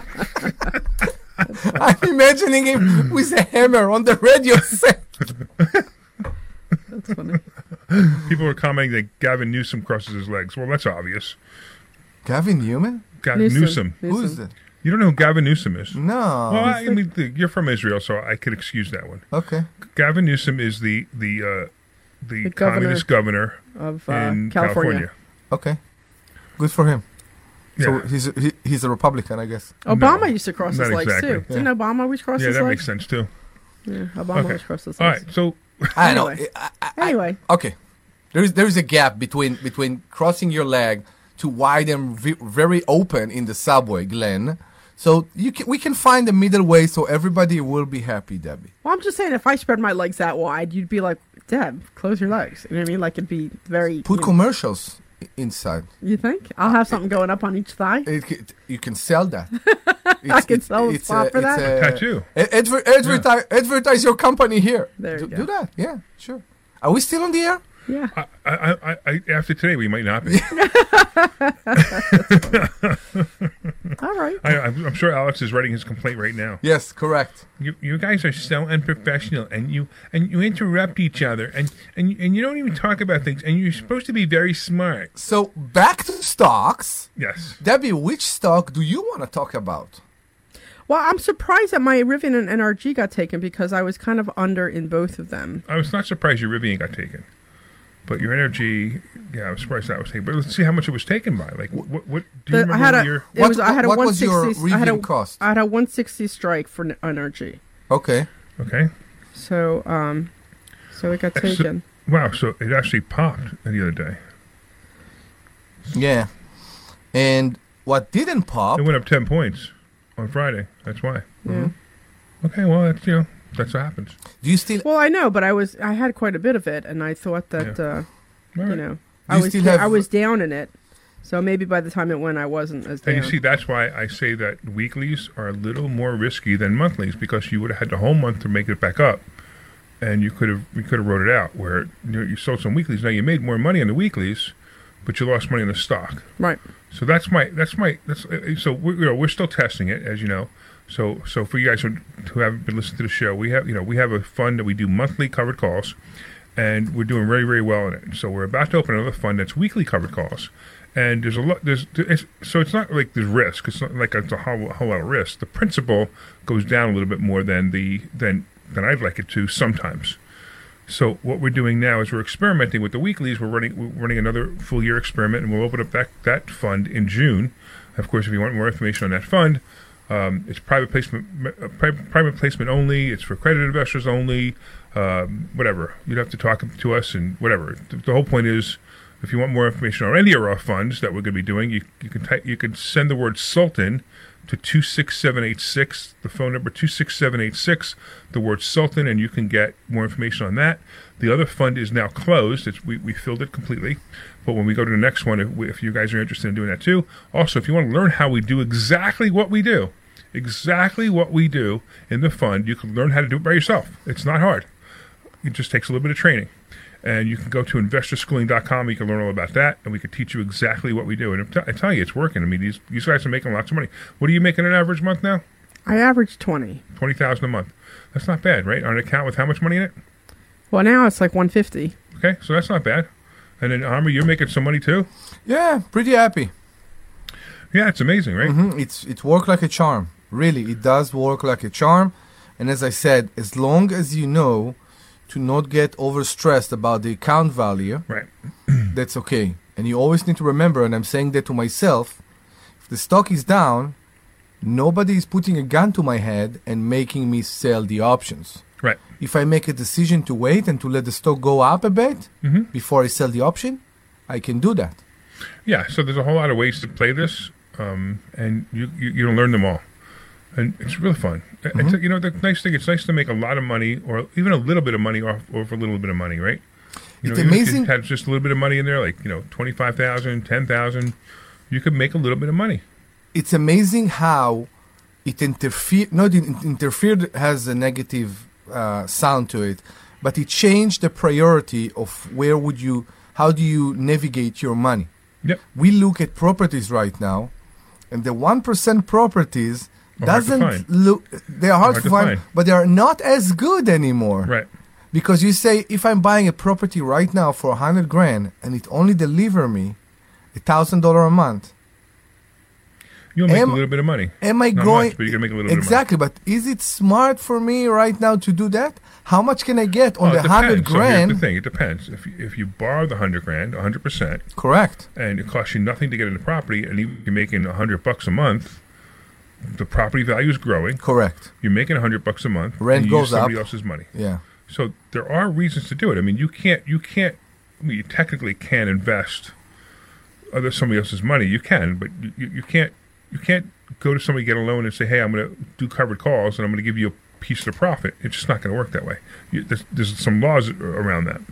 I'm imagining him with a hammer on the radio set. That's funny. People were commenting that Gavin Newsom crosses his legs. Well, that's obvious. Gavin Newman? Ga- Newsom. Newsom. Newsom. Who is it? You don't know who Gavin Newsom is? No. Well, I, I mean, the, you're from Israel, so I could excuse that one. Okay. Gavin Newsom is the the uh, the, The governor communist governor of uh, in California. California. Okay. Good for him. So Yeah. he's a, he, he's a Republican, I guess. Obama No, used to cross not his legs exactly. too. Didn't Obama always cross Yeah, his that legs? makes sense too. Yeah, Obama Okay. always crossed his All legs. right, so I know. Anyway. I- I- Anyway, Okay. There is there is a gap between between crossing your leg to wide and v- very open in the subway, Glenn. So you can, we can find a middle way so everybody will be happy, Debbie. well, I'm just saying, if I spread my legs that wide, you'd be like, Deb, close your legs. You know what I mean? Like, it'd be very. Put you, commercials i- inside. you think? I'll have something going up on each thigh. It, c- you can sell that. I can sell a spot for that? Tattoo. a- adver- advertise, advertise your company here. There you do, go. do that. Yeah, sure. Are we still on the air? Yeah. I, I, I, I, after today, we might not be. All right. I, I'm I'm sure Alex is writing his complaint right now. Yes, correct. You, you guys are so unprofessional, and you and you interrupt each other, and, and and you don't even talk about things, and you're supposed to be very smart. So back to stocks. Yes. Debbie, which stock do you want to talk about? Well, I'm surprised that my Rivian and N R G got taken because I was kind of under in both of them. I was not surprised your Rivian got taken, but your energy, yeah, I was surprised that was taken. But let's see how much it was taken by. Like, what? What? what do you The- remember I had a, your? it What- was, I had a what was your one sixty. I had a, Rivian cost? I had a one sixty strike for N R G. Okay. Okay. So, um, so it got So- taken. Wow. So it actually popped the other day. Yeah. And what didn't pop? It went up ten points on Friday. That's why. Yeah. Okay. Well, that's you know that's what happens. Do you still? Well, I know, but I was I had quite a bit of it, and I thought that Yeah. uh, All you right. know Do I you was still da- have- I was down in it, so maybe by the time it went, I wasn't as down. And you see, that's why I say that weeklies are a little more risky than monthlies because you would have had the whole month to make it back up, and you could have you could have wrote it out where you, know, you sold some weeklies. Now you made more money on the weeklies, but you lost money on the stock. Right. So that's my that's my that's uh, so we're, you know we're still testing it, as you know. So so for you guys who, who haven't been listening to the show, we have you know we have a fund that we do monthly covered calls, and we're doing very very well in it. So we're about to open another fund that's weekly covered calls, and there's a lot there's it's, so it's not like there's risk. It's not like it's a whole, whole lot of risk. The principal goes down a little bit more than the than than I'd like it to sometimes. So what we're doing now is we're experimenting with the weeklies. We're running we're running another full year experiment, and we'll open up that that fund in June. Of course, if you want more information on that fund, um, it's private placement uh, pri- private placement only. It's for accredited investors only. Um, whatever, you'd have to talk to us and whatever. The, the whole point is, if you want more information on any of our funds that we're going to be doing, you you can type, you can send the word Sultan to two six seven eight six, the phone number two six seven eight six, the word Sultan, and you can get more information on that. The other fund is now closed. It's, we, we filled it completely. But when we go to the next one, if, we, if you guys are interested in doing that too, also, if you want to learn how we do exactly what we do, exactly what we do in the fund, you can learn how to do it by yourself. It's not hard. It just takes a little bit of training. And you can go to investor schooling dot com. You can learn all about that, and we can teach you exactly what we do. And I'm t- I tell you, it's working. I mean, these these guys are making lots of money. What are you making an average month now? I averaged twenty. Twenty thousand a month. That's not bad, right? On an account with how much money in it? Well, now it's like one fifty. Okay, so that's not bad. And then, Army, you're making some money too? Yeah, pretty happy. Yeah, it's amazing, right? Mm-hmm. It's it works like a charm. Really, it does work like a charm. And as I said, as long as you know to not get overstressed about the account value, right? That's okay. And you always need to remember, and I'm saying that to myself, if the stock is down, nobody is putting a gun to my head and making me sell the options. Right. If I make a decision to wait and to let the stock go up a bit mm-hmm. before I sell the option, I can do that. Yeah, so there's a whole lot of ways to play this, um, and you, you you learn them all. And it's really fun. Mm-hmm. It's, you know, the nice thing, it's nice to make a lot of money or even a little bit of money off of a little bit of money, right? You it's know, amazing. If you had just a little bit of money in there, like, you know, twenty-five thousand dollars, ten thousand dollars, you could make a little bit of money. It's amazing how it interfered. No, it interfered has a negative uh, sound to it, but it changed the priority of where would you how do you navigate your money? Yep. We look at properties right now, and the one percent properties Are hard to doesn't find. look. They are hard, Hard to, to find, find. but they are not as good anymore. Right. Because you say, if I'm buying a property right now for a hundred grand and it only deliver me a thousand dollar a month, You'll make Am- a little bit of money. am I Not going? much, but you're gonna make a little exactly, but is it smart for me right now to do that? How much can I get on Well, it the hundred depends. So here's grand? the thing: it depends. If you, if you borrow the hundred grand, a hundred percent, Correct. and it costs you nothing to get into property, and even if you're making a hundred bucks a month, the property value is growing. Correct. You're making a hundred bucks a month. Rent and you goes use somebody up. else's money. Yeah. So there are reasons to do it. I mean, you can't. You can't. I mean, you technically can invest other somebody else's money. You can, but you, you, you can't. You can't go to somebody, get a loan, and say, "Hey, I'm going to do covered calls, and I'm going to give you a piece of the profit." It's just not going to work that way. You, there's, there's some laws around that.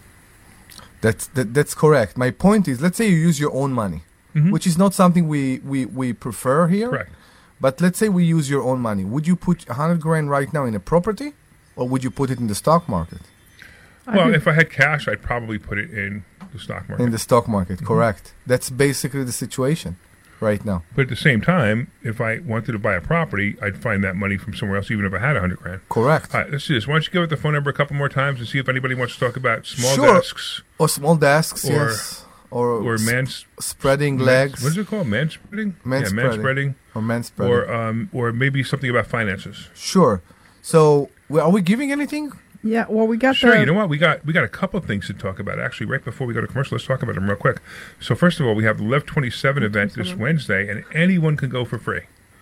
That's that, that's correct. My point is, let's say you use your own money, Mhm. which is not something we, we, we prefer here. Correct. But let's say we use your own money. Would you put a hundred grand right now in a property, or would you put it in the stock market? Well, if I had cash, I'd probably put it in the stock market. In the stock market, Mhm. correct. That's basically the situation right now. But at the same time, if I wanted to buy a property, I'd find that money from somewhere else, even if I had a hundred grand. Correct. All right, let's do this. Why don't you give it the phone number a couple more times and see if anybody wants to talk about small Sure. desks Or small desks, or yes. Or, or s- man spreading man- legs. What is it called? Man spreading? Man yeah, spreading. man spreading. Or man spreading. Or um, or maybe something about finances. Sure. So, we- are we giving anything? Yeah, well, we got Sure. the... You know what? We got we got a couple of things to talk about. Actually, right before we go to commercial, let's talk about them real quick. So first of all, we have the Lev twenty-seven event this Wednesday, and anyone can go for free.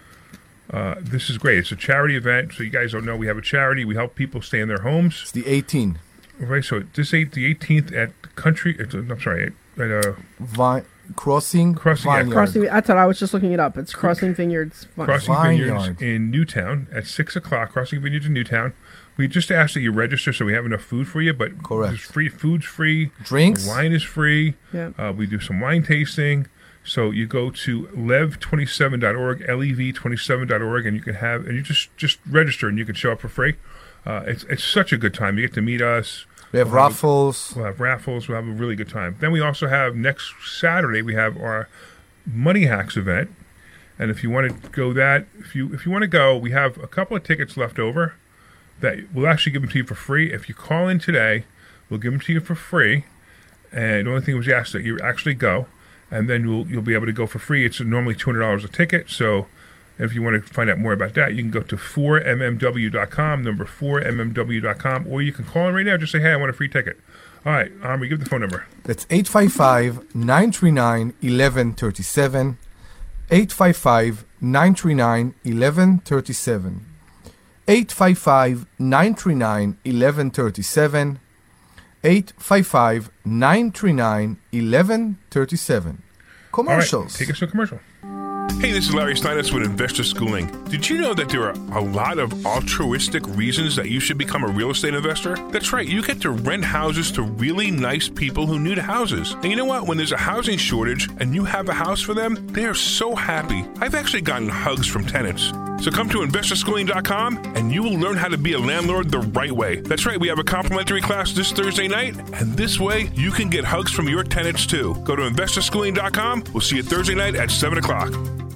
Uh, this is great. It's a charity event. So you guys don't know, we have a charity. We help people stay in their homes. It's the eighteenth. Right. So this eight, the eighteenth at Country. It's, I'm sorry. At, at uh, Vi- crossing Crossing, yeah, Vineyard. Crossing, that's what I was just looking it up. It's Crossing Vineyards. Vine- Crossing Vineyard. Vineyards in Newtown at six o'clock. Crossing Vineyards in Newtown. We just ask that you register so we have enough food for you. But Correct. there's free food's free. Drinks? The wine is free. Yeah. Uh, we do some wine tasting. So you go to lev twenty-seven dot org, L E V twenty-seven dot org, and you can have and you just just register and you can show up for free. Uh, it's it's such a good time. You get to meet us. We have We'll have a- raffles. We'll have raffles. We'll have a really good time. Then we also have next Saturday we have our Money Hacks event, and if you want to go that, if you if you want to go, we have a couple of tickets left over that we'll actually give them to you for free. If you call in today, we'll give them to you for free. And the only thing was you asked that you actually go, and then you'll you'll be able to go for free. It's normally two hundred dollars a ticket. So if you want to find out more about that, you can go to four m m w dot com, number four m m w dot com, or you can call in right now. Just say, hey, I want a free ticket. All right, Omri, give the phone number. That's eight five five, nine three nine, one one three seven. eight five five, nine three nine, one one three seven. eight five five, nine three nine, one one three seven. eight five five, nine three nine, one one three seven. Commercials. All right, take us to a commercial. Hey, this is Larry Steinitz with Investor Schooling. Did you know that there are a lot of altruistic reasons that you should become a real estate investor? That's right, you get to rent houses to really nice people who need houses. And you know what? When there's a housing shortage and you have a house for them, they are so happy. I've actually gotten hugs from tenants. So come to investor schooling dot com and you will learn how to be a landlord the right way. That's right, we have a complimentary class this Thursday night, and this way you can get hugs from your tenants too. Go to investor schooling dot com. We'll see you Thursday night at seven o'clock.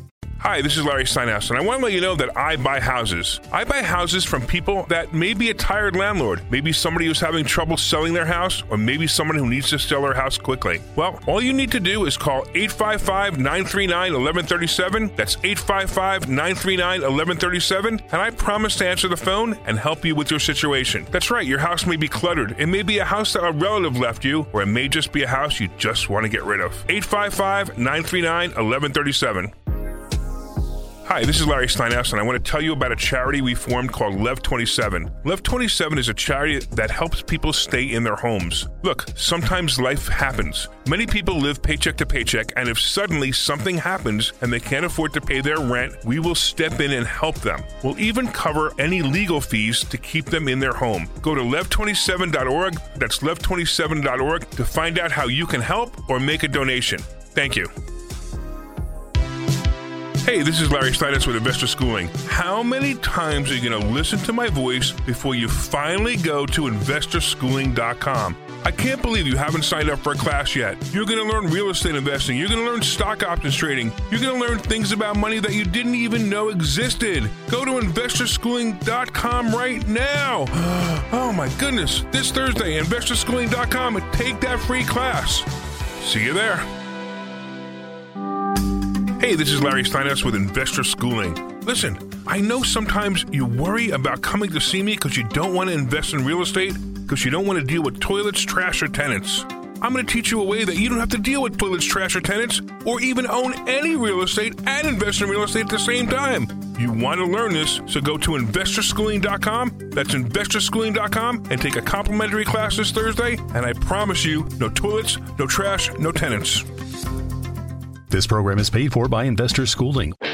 Hi, this is Larry Steinhaus, and I want to let you know that I buy houses. I buy houses from people that may be a tired landlord, maybe somebody who's having trouble selling their house, or maybe someone who needs to sell their house quickly. Well, all you need to do is call eight five five, nine three nine, one one three seven. That's eight five five, nine three nine, one one three seven, and I promise to answer the phone and help you with your situation. That's right, your house may be cluttered. It may be a house that a relative left you, or it may just be a house you just want to get rid of. eight five five, nine three nine, one one three seven. Hi, this is Larry Steinhaus, and I want to tell you about a charity we formed called Lev twenty-seven. Lev twenty-seven is a charity that helps people stay in their homes. Look, sometimes life happens. Many people live paycheck to paycheck, and if suddenly something happens and they can't afford to pay their rent, we will step in and help them. We'll even cover any legal fees to keep them in their home. Go to lev twenty-seven dot org, that's lev twenty-seven dot org, to find out how you can help or make a donation. Thank you. Hey, this is Larry Steinitz with Investor Schooling. How many times are you going to listen to my voice before you finally go to investor schooling dot com? I can't believe you haven't signed up for a class yet. You're going to learn real estate investing. You're going to learn stock options trading. You're going to learn things about money that you didn't even know existed. Go to investor schooling dot com right now. Oh my goodness. This Thursday, investor schooling dot com, and take that free class. See you there. Hey, this is Larry Steinhaus with Investor Schooling. Listen, I know sometimes you worry about coming to see me because you don't want to invest in real estate, because you don't want to deal with toilets, trash, or tenants. I'm going to teach you a way that you don't have to deal with toilets, trash, or tenants, or even own any real estate and invest in real estate at the same time. You want to learn this, so go to investor schooling dot com. That's investor schooling dot com, and take a complimentary class this Thursday, and I promise you, no toilets, no trash, no tenants. This program is paid for by Investor Schooling. All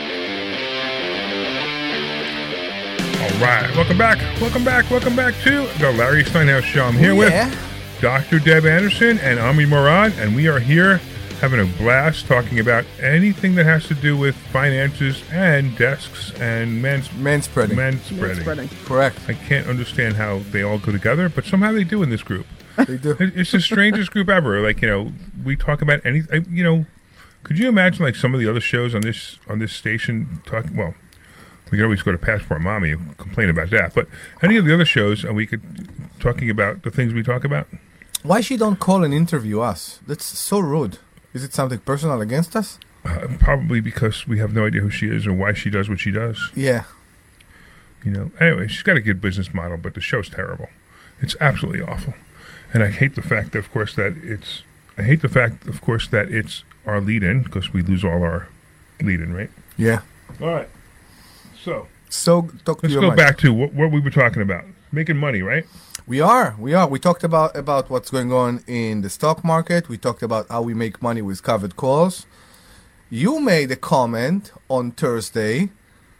right, welcome back, welcome back, welcome back to the Larry Steinhaus Show. I'm here Yeah. with Doctor Deb Anderson and Ami Morad, and we are here having a blast talking about anything that has to do with finances and desks and mans- Manspreading. manspreading. Manspreading. Correct. I can't understand how they all go together, but somehow they do in this group. They do. It- It's the strangest group ever. Like, you know, we talk about anything, you know, could you imagine like some of the other shows on this on this station talking, well, we could always go to Passport Mommy and complain about that, but any of the other shows, and we could talking about the things we talk about. Why she don't call and interview us? That's so rude. Is it something personal against us? Uh, probably because we have no idea who she is or why she does what she does. Yeah. You know, anyway, she's got a good business model, but the show's terrible. It's absolutely awful. And I hate the fact, of course, that it's, I hate the fact, of course, that it's our lead-in, because we lose all our lead-in, right? Yeah. All right. So, So talk to let's your go mic. back to what, what we were talking about. Making money, right? We are. We are. We talked about, about what's going on in the stock market. We talked about how we make money with covered calls. You made a comment on Thursday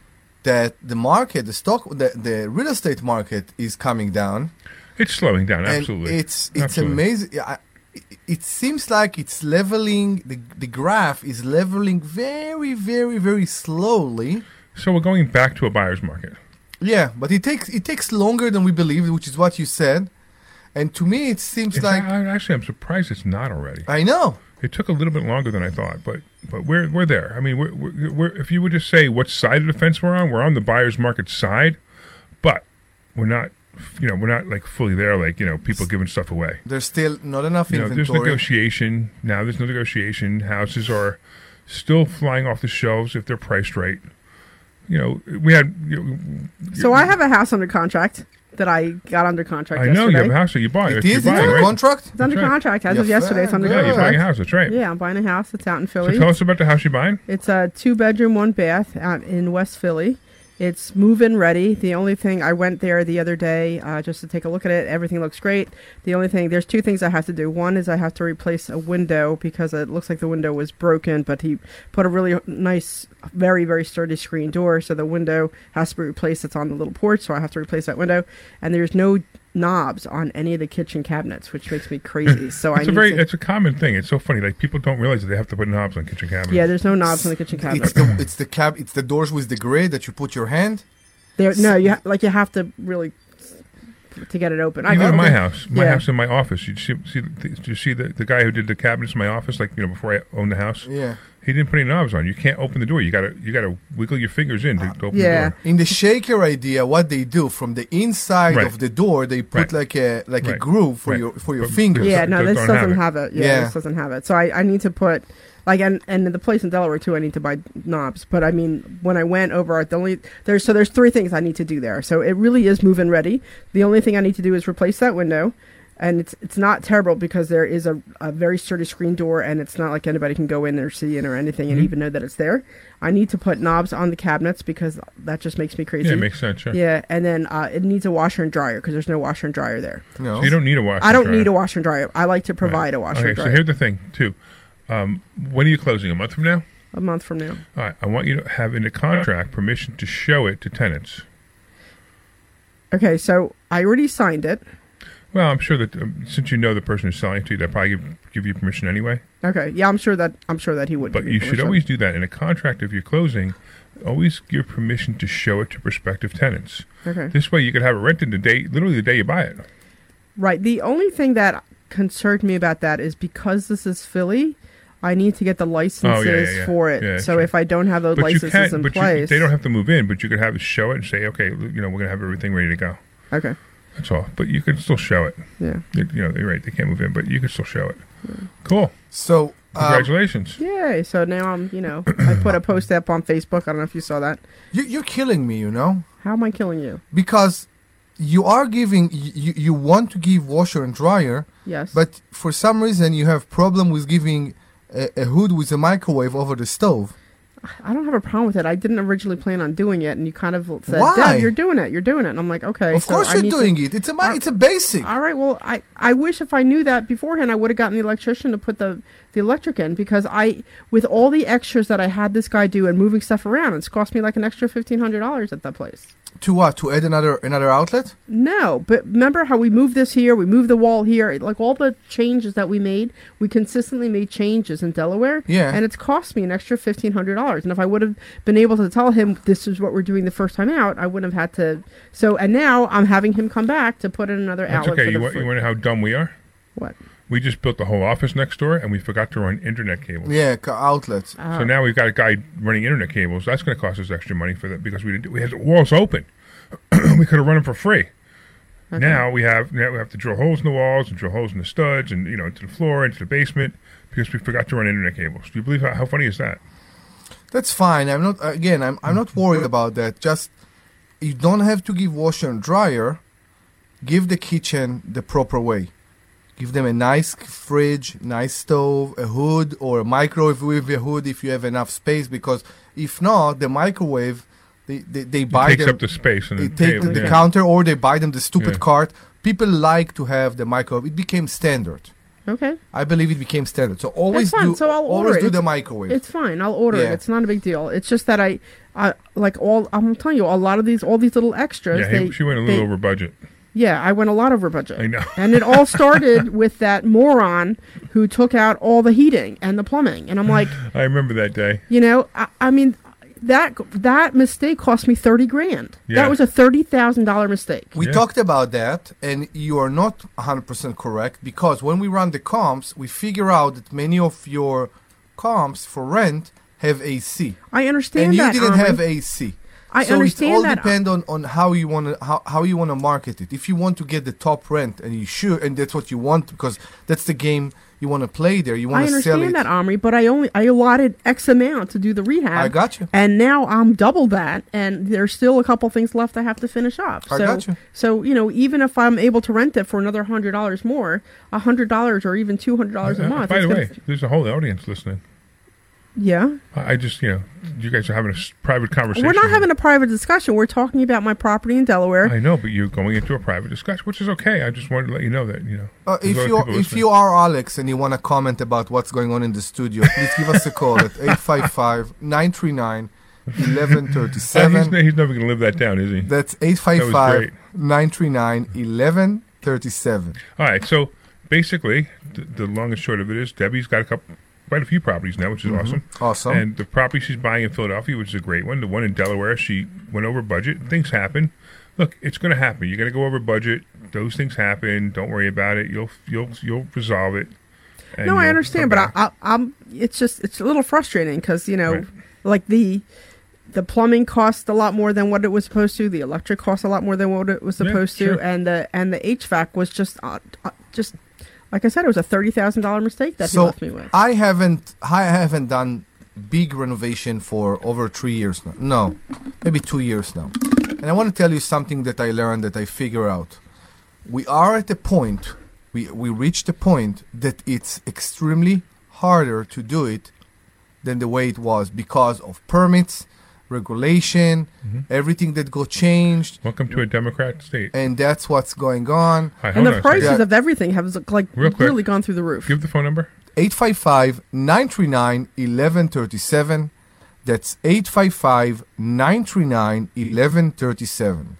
that the market, the stock, the, the real estate market is coming down. It's slowing down, And absolutely. it's it's Absolutely. amazing. Yeah, I- It, it seems like it's leveling. The the graph is leveling very, very, very slowly. So we're going back to a buyer's market. Yeah, but it takes it takes longer than we believed, which is what you said. And to me, it seems It's like not- actually, I'm surprised it's not already. I know. It took a little bit longer than I thought, but but we're we're there. I mean, we're, we're, we're if you would just say what side of the fence we're on, we're on the buyer's market side, but we're not. You know, we're not like fully there. Like, you know, people giving stuff away. There's still not enough You know, there's inventory. negotiation now. There's no negotiation. Houses are still flying off the shelves if they're priced right. You know, we had. You know, So I have a house under contract that I got under contract I know you yesterday. have a house that you buy. It That's is you're it's buying, under right? contract. It's under That's right. contract as of Yeah, yesterday. It's under fair, Yeah, you're buying a contract. house. That's right. Yeah, I'm buying a house. It's out in So Philly. tell us about the house you're buying. It's a two bedroom, one bath out in West Philly. It's move-in ready. The only thing, I went there the other day uh, just to take a look at it. Everything looks great. The only thing, there's two things I have to do. One is I have to replace a window because it looks like the window was broken, but he put a really nice, very, very sturdy screen door, so the window has to be replaced. It's on the little porch, so I have to replace that window. And there's no knobs on any of the kitchen cabinets, which makes me crazy. So I It's a need very. to, It's a common thing. It's so funny. Like people don't realize that they have to put knobs on kitchen cabinets. yeah, there's no knobs on the kitchen cabinet. It's the it's the cab. It's the doors with the grid that you put your hand. There, no, you ha- like you have to really to get it open. I Even know. in my house, my Yeah. house in my office, you see, see, did you see the, the guy who did the cabinets in my office, like, you know, before I owned the house? Yeah. He didn't put any knobs on. You can't open the door. You gotta you gotta wiggle your fingers in to, to open Yeah. the door. In the shaker idea, what they do from the inside Right. of the door, they put Right. like a like a Right. groove for Right. your for your But- fingers. Yeah, no, Those this don't have doesn't it. have it. Yeah, Yeah. this doesn't have it. So I, I need to put like and and the place in Delaware too. I need to buy knobs. But I mean, when I went over, the only there's so there's three things I need to do there. So it really is move-in ready. The only thing I need to do is replace that window. And it's it's not terrible because there is a, a very sturdy screen door, and it's not like anybody can go in or see in or anything and Mhm. even know that it's there. I need to put knobs on the cabinets because that just makes me crazy. Yeah, it makes sense, sure. Yeah, and then uh, it needs a washer and dryer because there's no washer and dryer there. No. So you don't need a washer I don't and dryer. need a washer and dryer. I like to provide a washer Okay, and so dryer. here's the thing, too. Um, when are you closing? A month from now? A month from now. All right. I want you to have in the contract permission to show it to tenants. Okay, so I already signed it. Well, I'm sure that um, since you know the person who's selling it to you, they'll probably give, give you permission anyway. Okay, yeah, I'm sure that I'm sure that he would. But give me you should permission. always do that in a contract. If you're closing, always give permission to show it to prospective tenants. Okay. This way, you could have it rented the day, literally the day you buy it. Right. The only thing that concerned me about that is because this is Philly, I need to get the licenses Oh, yeah, yeah, yeah. for it. Yeah, so true. if I don't have those But you licenses can't. in But you, place, they don't have to move in. But you could have it show it and say, okay, you know, we're gonna have everything ready to go. Okay. That's all. But you can still show it. Yeah. You you know, you're right. They can't move in, but you can still show it. Cool. So um, congratulations. Yay! So now I'm, you know, I put a post up on Facebook. I don't know if you saw that. You, you're killing me, you know. How am I killing you? Because you are giving, you, you want to give washer and dryer. Yes. But for some reason you have problem with giving a, a hood with a microwave over the stove. I don't have a problem with it. I didn't originally plan on doing it, and you kind of said, Why? "Dad, you're doing it. You're doing it." And I'm like, "Okay." Of so course I you're need doing to- it. It's a mi- it's a basic. All right. Well, I, I wish if I knew that beforehand, I would have gotten the electrician to put the, the electric in, because I, with all the extras that I had this guy do and moving stuff around, it's cost me like an extra fifteen hundred dollars at that place. To what? To add another another outlet? No, but remember how we moved this here, we moved the wall here, like all the changes that we made, we consistently made changes in Delaware. Yeah. And it's cost me an extra fifteen hundred dollars. And if I would have been able to tell him this is what we're doing the first time out, I wouldn't have had to. So, and now I'm having him come back to put in another That's outlet. okay. For You the want, free- you want to know how dumb we are? What? We just built the whole office next door, and we forgot to run internet cables. Yeah, ca- outlets. So now we've got a guy running internet cables. That's going to cost us extra money for that because we didn't. We had the walls open. We could have run them for free. Okay. Now we have now we have to drill holes in the walls and drill holes in the studs and you know into the floor, into the basement because we forgot to run internet cables. Do you believe how, how funny is that? That's fine. I'm not again. I'm I'm not worried about that. Just you don't have to give washer and dryer. Give the kitchen the proper way. Give them a nice fridge, nice stove, a hood, or a microwave with a hood if you have enough space. Because if not, the microwave they they, they It buy takes them. up the space and They the take table, the, the yeah. counter, or they buy them the stupid Yeah. cart. People like to have the microwave. It became standard. Okay. I believe it became standard. So always That's fine. do So I'll always order it. do the It's- microwave. It's fine. I'll order Yeah. it. It's not a big deal. It's just that I, I like all. I'm telling you, a lot of these, all these little extras. Yeah, they, he, she went a little they- over budget. Yeah, I went a lot over budget. I know. And it all started with that moron who took out all the heating and the plumbing. And I'm like, I remember that day. you know, I, I mean, that that mistake cost me thirty grand. Yeah. That was a thirty thousand dollar mistake. We talked about that, and you are not one hundred percent correct, because when we run the comps, we figure out that many of your comps for rent have A C. I understand and you that, didn't Armin. have A C. I so understand it all that. depend on, on how you want to how, how you want to market it. If you want to get the top rent, and you should, and that's what you want, because that's the game you want to play there. You I want to sell understand it. that, Omri, but I only I allotted X amount to do the rehab. I got you. And now I'm double that, and there's still a couple things left I have to finish up. I so, got you. So you know, even if I'm able to rent it for another hundred dollars more, a hundred dollars or even two hundred dollars Uh, a month. by it's the gonna- way, there's a whole audience listening. yeah, I I just, you know, you guys are having a s- private conversation. we're not having a private discussion. We're talking about my property in Delaware. I know, but you're going into a private discussion, which is okay. I just wanted to let you know that, you know. Uh, there's if other you people if listening. you are Alex and you want to comment about what's going on in the studio, please give us a call at eight five five, nine three nine, one one three Uh, he's, seven. he's never going to live that down, is he? That's eight That five was five, great. nine three nine, one one three seven. All right, so basically, the, the long and short of it is Debbie's got a couple, quite a few properties now, which is Mhm. awesome. Awesome. And the property she's buying in Philadelphia, which is a great one, the one in Delaware, she went over budget. Things happen. Look, it's going to happen. You're going to go over budget. Those things happen. Don't worry about it. You'll you'll you'll resolve it. and No, I you'll understand, come but I, back. I, I'm. It's just it's a little frustrating because you know, Right. like the the plumbing cost a lot more than what it was supposed to. The electric cost a lot more than what it was Yeah, supposed sure. to, and the and the H V A C was just uh, uh, just like I said, it was a thirty thousand dollar mistake that he So left me with. I haven't I haven't done big renovation for over three years now. No, maybe two years now. And I want to tell you something that I learned that I figure out. We are at the point, we we reached the point that it's extremely harder to do it than the way it was because of permits, regulation, Mhm. everything that got changed. Welcome to a Democrat state. And that's what's going on. Hi, and hold the on a prices second. of everything have like Real quick. really gone through the roof. Give the phone number. eight five five, nine three nine, one one three seven. That's eight five five, nine three nine, one one three seven.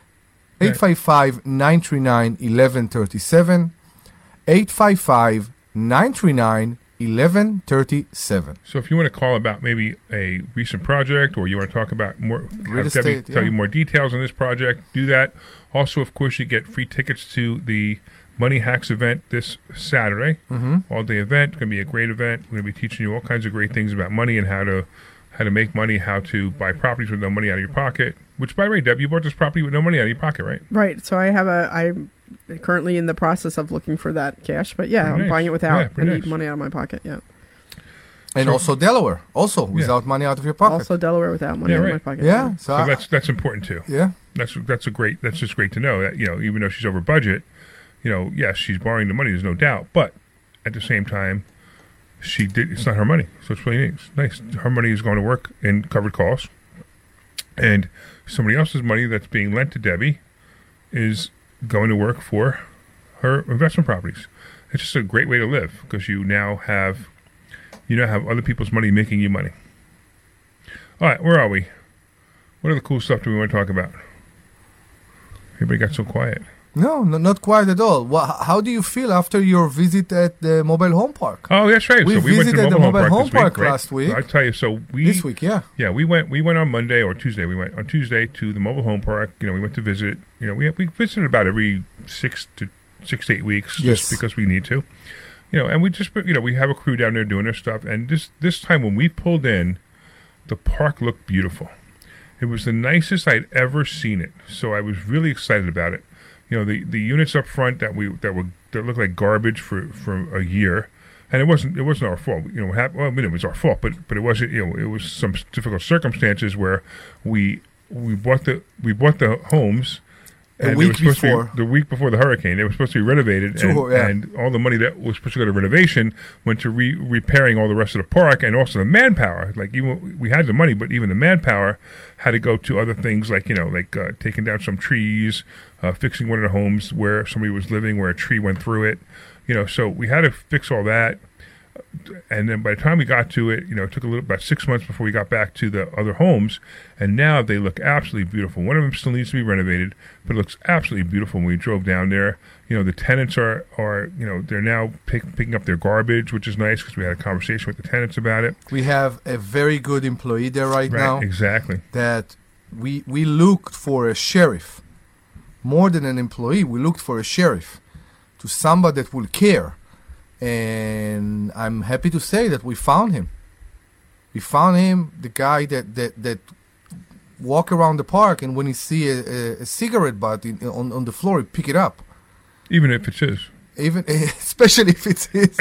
eight five five, nine three nine, one one three seven. eight five five, nine three nine, one one three seven. So if you want to call about maybe a recent project or you want to talk about more, Real have Debbie estate, tell yeah. you more details on this project, do that. Also, of course, you get free tickets to the Money Hacks event this Saturday. Mhm. All day event. Going to be a great event. We're going to be teaching you all kinds of great things about money and how to how to make money, how to buy properties with no money out of your pocket. Which, by the way, Deb, you bought this property with no money out of your pocket, right? Right. So I have a. I'm currently in the process of looking for that cash, but yeah, Pretty I'm nice. buying it without. Yeah, I pretty need nice. money out of my pocket. Yeah. And So- also Delaware, also without money out of your pocket. Also Delaware without money Yeah, out right. of my pocket. Yeah, so, So I- that's that's important too. yeah. That's that's a great. That's just great to know that, you know, even though she's over budget, you know, yes, she's borrowing the money. There's no doubt, but at the same time, she did. It's not her money, so it's really nice. nice. Her money is going to work in covered costs, and somebody else's money that's being lent to Debbie is going to work for her investment properties. It's just a great way to live because you now have you now have other people's money making you money. All right, where are we? What are the cool stuff that we want to talk about? Everybody got so quiet. No, no, not quite at all. Well, how do you feel after your visit at the mobile home park? Oh, that's right. We so we went to visited the the mobile, mobile home home park, park this week, last right? week. So I tell you, so we This week, yeah. yeah, we went we went on Monday or Tuesday. We went on Tuesday to the mobile home park. You know, we went to visit. You know, we we visited about every six to six to eight weeks, Yes. just because we need to. You know, and we just you know we have a crew down there doing their stuff. And this this time when we pulled in, the park looked beautiful. It was the nicest I'd ever seen it. So I was really excited about it. You know, the, the units up front that we that were that looked like garbage for, for a year, and it wasn't it wasn't our fault. You know, what happened, well, I mean, it was our fault, but but it wasn't. You know, it was some difficult circumstances where we we bought the we bought the homes. A And week they were supposed before. to be, the week before the hurricane, they were supposed to be renovated, and, Sure, yeah. and all the money that was supposed to go to renovation went to re- repairing all the rest of the park, and also the manpower. Like even we had the money, but even the manpower had to go to other things, like you know, like uh, taking down some trees, uh, fixing one of the homes where somebody was living, where a tree went through it. You know, so we had to fix all that. And then by the time we got to it, you know, it took a little about six months before we got back to the other homes, and now they look absolutely beautiful. One of them still needs to be renovated, but it looks absolutely beautiful when we drove down there. You know, the tenants are, are you know, they're now pick, picking up their garbage, which is nice because we had a conversation with the tenants about it. We have a very good employee there right, Right, now. exactly. That we we looked for a sheriff, more than an employee. We looked for a sheriff, to somebody that will care, and I'm happy to say that we found him. We found him, the guy that that that walk around the park, and when he see a, a, a cigarette butt in, on on the floor, he pick it up. Even if it's his. Even especially if it's his.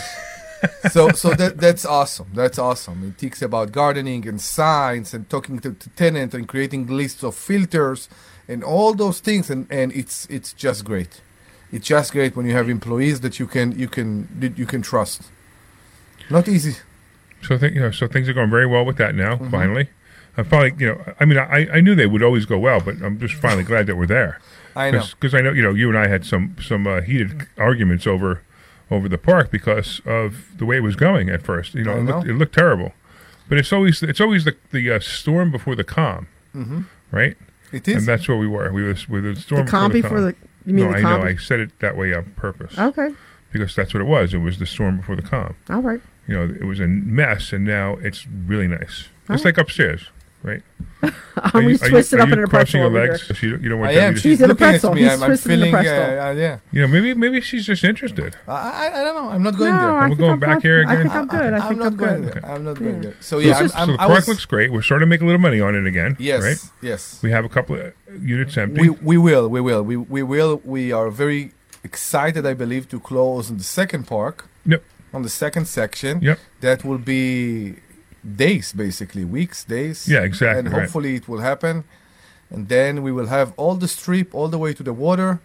so so that that's awesome. That's awesome. It talks about gardening and science and talking to, to tenants and creating lists of filters and all those things, and, and it's it's just great. It's just great when you have employees that you can you can that you can trust. Not easy. So th- you know, so things are going very well with that now. Mhm. Finally, I finally, you know, I mean, I, I knew they would always go well, but I'm just finally glad that we're there. I know. Because I know, you know, you and I had some some uh, heated arguments over over the park because of the way it was going at first. You know, I it looked, know. it looked terrible, but it's always it's always the the uh, storm before the calm, Mhm. right? It is. and that's where we were. We was with the storm The calm before before the the- calm. you mean no, the I calm know. be- I said it that way on purpose. Okay. Because that's what it was. It was the storm before the calm. All right. You know, it was a mess, and now it's really nice. All It's right. like upstairs, right? I'm just twisted up in a crossing pretzel your over legs? here. So you, you don't want I Debbie am. to- She's He's in a looking at pretzel. me. He's I'm, I'm twisted in a feeling. pretzel. Uh, uh, yeah. You know, maybe maybe she's just interested. I, I I don't know. I'm not going No, there. I Are we think going I'm back good. here I again? think I'm good. I I'm think not I'm going good. there. I'm not going there. So So yeah, this is- I'm, so I'm, the I park was, looks great. We're starting to make a little money on it again. Yes, right? yes. We have a couple of units empty. We we will, we will, we we will. We are very excited, I believe, to close on the second park. Yep. On the second section. Yep. That will be days, basically weeks, days. Yeah, exactly, And right. hopefully it will happen, and then we will have all the strip all the way to the water,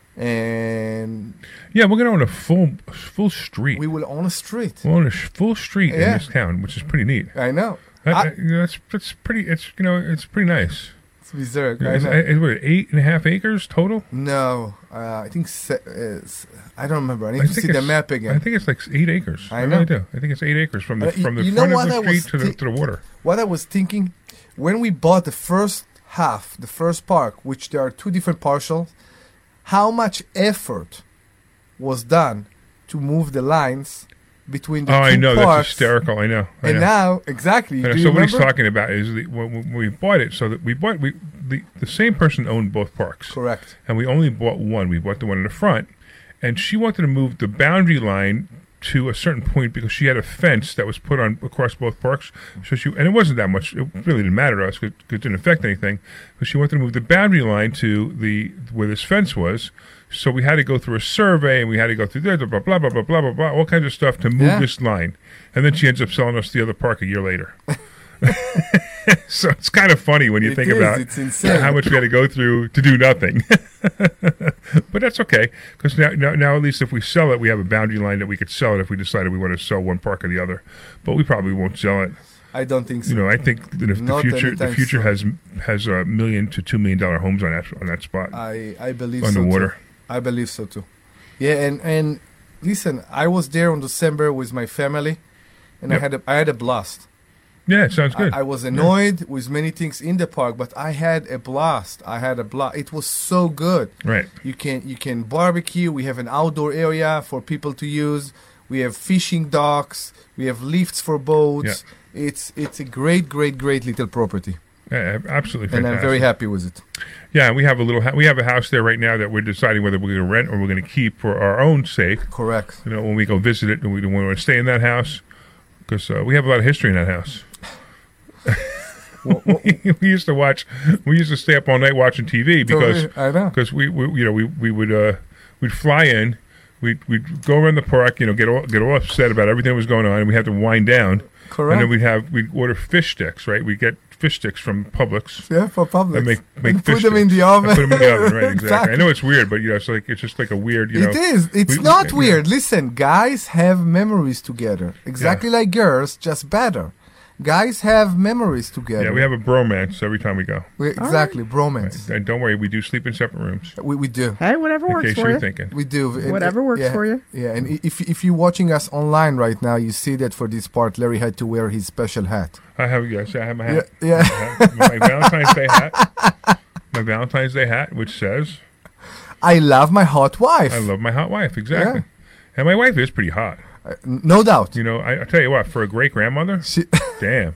and yeah, we're going to own a full full street. we will own a street. We'll own a sh- full street in Yeah. this town, which is pretty neat. I know. That, I- that- you know, that's that's pretty. It's you know, it's pretty nice. It's bizarre. Yeah, I It's, know. it's what, eight and a half acres total. No, uh, I think se- uh, s- I don't remember. I need I to think see the it's- map again. I think it's like eight acres. I I, know. really do. I think it's eight acres from the Uh, y- from the you know front what of I the street was to the thi- to the water. What I was thinking when we bought the first half, the first park, which there are two different parcels, how much effort was done to move the lines between the Oh, two I know. parks. That's hysterical. I know. I And know. now, exactly. I know. Do So you what he's remember? talking about is the, when, when we bought it. So that we bought we the, the same person owned both parks. Correct. And we only bought one. We bought the one in the front, and she wanted to move the boundary line to a certain point because she had a fence that was put on across both parks. So she, and it wasn't that much. It really didn't matter to us because it didn't affect anything. But she wanted to move the boundary line to the where this fence was. So we had to go through a survey, and we had to go through there, blah blah blah blah blah blah blah, blah all kinds of stuff to move Yeah. this line. And then she ends up selling us the other park a year later. So it's kind of funny when you It think is, about it's insane. how much we had to go through to do nothing. But that's okay, because now, now, now at least if we sell it, we have a boundary line that we could sell it if we decided we want to sell one park or the other. But we probably won't sell it. I don't think so. You know, I think that if the Not future the anytime future soon. has has a million to two million dollar homes on that on that spot. I, I believe on so the too. water. I believe so too. Yeah, and, and listen, I was there on December with my family, and Yep. I had a, I had a blast. Yeah, it sounds good. I, I was annoyed with many things in the park, but I had a blast. I had a blast. It was so good. Right. You can you can barbecue. We have an outdoor area for people to use. We have fishing docks. We have lifts for boats. It's it's a great, great, great little property. Yeah, absolutely fantastic. And I'm very happy with it. Yeah, we have a little. Ha- we have a house there right now that we're deciding whether we're going to rent or we're going to keep for our own sake. Correct. You know, when we go visit it, and we don't want to stay in that house because uh, we have a lot of history in that house. we, we used to watch. We used to stay up all night watching T V because I know. because we, we you know we we would uh, we'd fly in, we'd we'd go around the park, you know, get all get all upset about everything that was going on, and we had to wind down. Correct. And then we'd have we'd order fish sticks, right? We get fish sticks from Publix. Yeah, for Publix. And make make And fish put them in sticks. the oven. And put them in the oven, right? Exactly. Exactly. I know it's weird, but you know, it's like it's just like a weird, you know. It is. It's we- not yeah. weird. Listen, guys have memories together. Exactly like girls, just better. Guys have memories together. Yeah, we have a bromance every time we go. We- exactly, bromance. And don't worry, we do sleep in separate rooms. We, we do. Hey, whatever In works case for you're you. thinking. We do. And, Whatever uh, works yeah, for you. Yeah, and i- if if you're watching us online right now, you see that for this part, Larry had to wear his special hat. I have yes, I have my hat. Yeah, yeah. I have my Valentine's Day hat. My Valentine's Day hat, which says, I love my hot wife. "I love my hot wife." Exactly. And my wife is pretty hot. Uh, no doubt. You know, I, I tell you what, for a great grandmother, damn.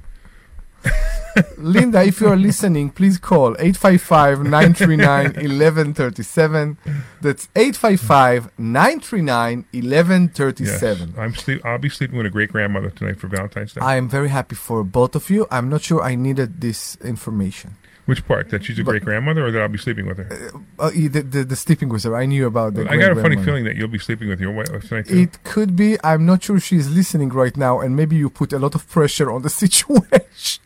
Linda, if you are listening, please call eight five five, nine three nine, one one three seven. That's eight five five, nine three nine, one one three seven. Yes. I'm sleep. I'll be sleeping with a great grandmother tonight for Valentine's Day. I am very happy for both of you. I'm not sure I needed this information. Which part? That she's a great grandmother, or that I'll be sleeping with her? Uh, the, the, the sleeping with her. I knew about the I got a funny great-grandmother. feeling that you'll be sleeping with your wife tonight too. It could be. I'm not sure she's listening right now, and maybe you put a lot of pressure on the situation.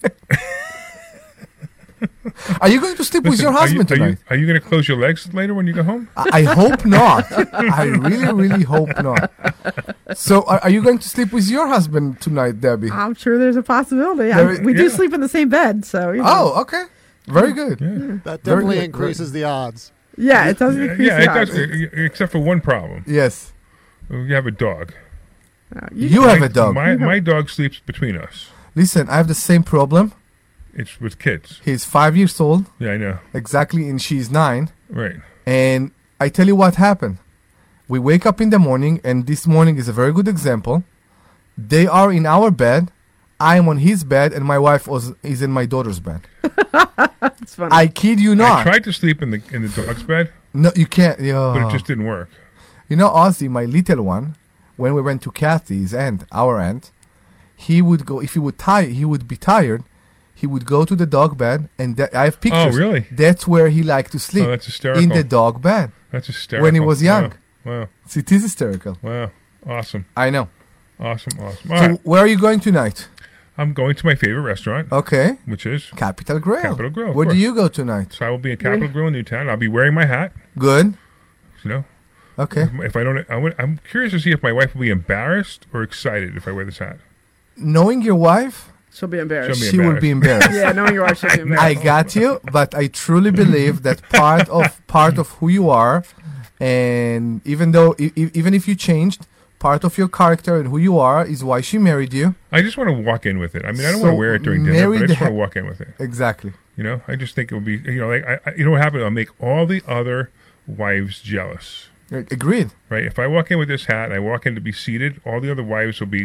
Are you going to sleep with Listen, your husband are you, tonight? Are you, you going to close your legs later when you go home? I I hope not. I really, really hope not. So, are, are you going to sleep with your husband tonight, Debbie? I'm sure there's a possibility. There I- is- we do yeah. sleep in the same bed, so. You know. Oh, okay. Very good. That Very definitely good. increases the odds. Yeah, it does Yeah, increase yeah, the it odds. does, e- except for one problem. Yes. You have a dog. You have My- a dog. My, my dog sleeps between us. Listen, I have the same problem. It's with kids. He's five years old. Yeah, I know. Exactly, and she's nine. Right. And I tell you what happened. We wake up in the morning, and this morning is a very good example. They are in our bed. I am on his bed, and my wife was is in my daughter's bed. It's funny. I kid you I not. tried to sleep in the in the dog's bed, No, you can't. Yeah. but it just didn't work. You know, Ozzy, my little one, when we went to Kathy's aunt, our aunt, he would go, if he would tire, he would be tired, he would go to the dog bed, and that, I have pictures. Oh, really? That's where he liked to sleep. Oh, that's hysterical. In the dog bed. That's hysterical. When he was young. Wow. Wow. So it is hysterical. Wow. Awesome. I know. Awesome. Awesome. All So right. where are you going tonight? I'm going to my favorite restaurant, Okay. which is Capital Grill. Capital Grill, of Where do course. you go tonight? So I will be in Capital Grill in Newtown. I'll be wearing my hat. Good. You know, Okay. if I don't, I would, I'm curious to see if my wife will be embarrassed or excited if I wear this hat. Knowing your wife, She'll be embarrassed. She'll she will be embarrassed. Yeah, knowing your wife, she'll be I embarrassed. got you, but I truly believe that part of part of who you are, and even though e- e- even if you changed, part of your character and who you are is why she married you. I just want to walk in with it. I mean, I don't So want to wear it during dinner, marry but I just the want to ha- walk in with it. Exactly. You know, I just think it will be, you know, like, I, I, you know what happened? I'll make all the other wives jealous, A- Agreed. right? If I walk in with this hat and I walk in to be seated, all the other wives will be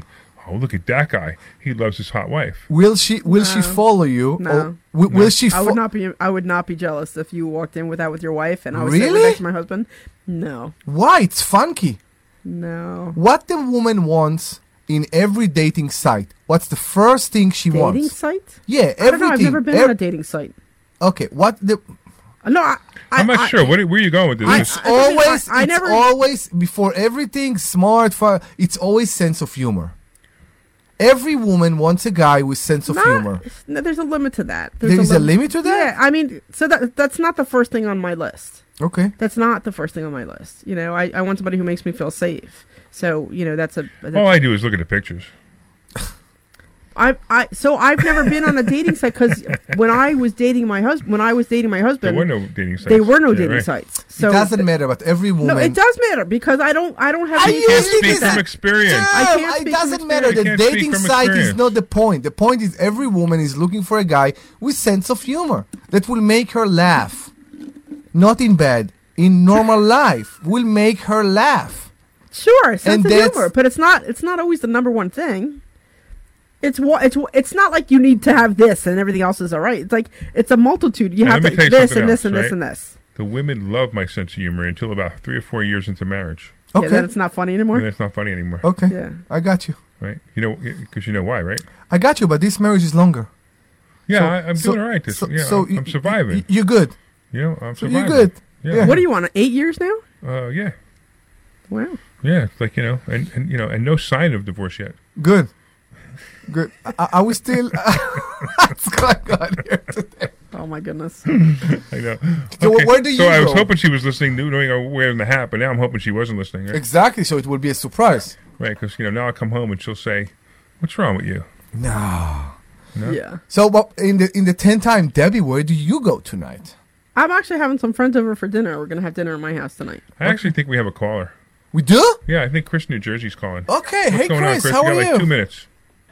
oh, look at that guy. He loves his hot wife. Will she Will she No. follow you? No. Or will, will she? I Fo- would not be. I would not be jealous if you walked in with that with your wife and I was Really? sitting next to my husband. No, Why? It's funky. no. What the woman wants in every dating site? What's the first thing she Dating wants? site? Yeah, I don't know. I've everything. never been Ev- on a dating site. Okay, what the? No, I, I, I'm not I- sure. What, where are you going with this? I- This- I- Always, I it's never- always before everything smart. For it's always sense of humor. Every woman wants a guy with sense of Not- humor. No, there's a limit to that. There's There is a lim- limit to that? Yeah, I mean, so that that's not the first thing on my list. Okay. That's not the first thing on my list. You know, I, I want somebody who makes me feel safe. So, you know, that's a. That's, All I do is look at the pictures. I I so I've never been on a dating site because when I was dating my husband, when I was dating my There husband, were no dating sites. There were no Yeah, dating right. sites. So it doesn't matter, but every woman. No, it does matter because I don't I don't have. I any usually experience speak with from that. experience. I Damn, can't it speak doesn't from matter. experience. The You can't speak dating from site is experience. not the point. The point is every woman is looking for a guy with sense of humor that will make her laugh. Not in bed, in normal life, will make her laugh. Sure, sense And of that's- humor, but it's not it's not always the number one thing. It's what it's it's not like you need to have this and everything else is all right. It's like it's a multitude. You Now, have let to me tell you this something and this else, and this right? and this. The women love my sense of humor until about three or four years into marriage. Okay. Yeah, then it's not funny anymore. And it's not funny anymore. Okay. Yeah. I got you. Right? You know, because you know why, right? I got you, but this marriage is longer. Yeah, So- I, I'm so- doing all right. This, so- yeah, so I'm, I'm y- surviving. y- You're good. you know, I'm So surviving. you're good. Yeah. Yeah. What are you on? Eight years now? Uh, yeah. Wow. Yeah, it's like, you know, and, and you know, and no sign of divorce yet. Good. Good. I, I was still. What's going on here today? Oh my goodness. I know. So where do So you I was go? hoping she was listening, knowing I was wearing the hat, but now I'm hoping she wasn't listening. Right? Exactly. So it will be a surprise. Right, because, you know, now I come home and she'll say, "What's wrong with you?" No. No? Yeah. So, but in the in the ten time, Debbie, where do you go tonight? I'm actually having some friends over for dinner. We're gonna have dinner at my house tonight. I actually think we have a caller. We do? Yeah, I think Chris, New Jersey's calling. Okay. What's Hey, going on, Chris, Chris? how you are got like you? two minutes.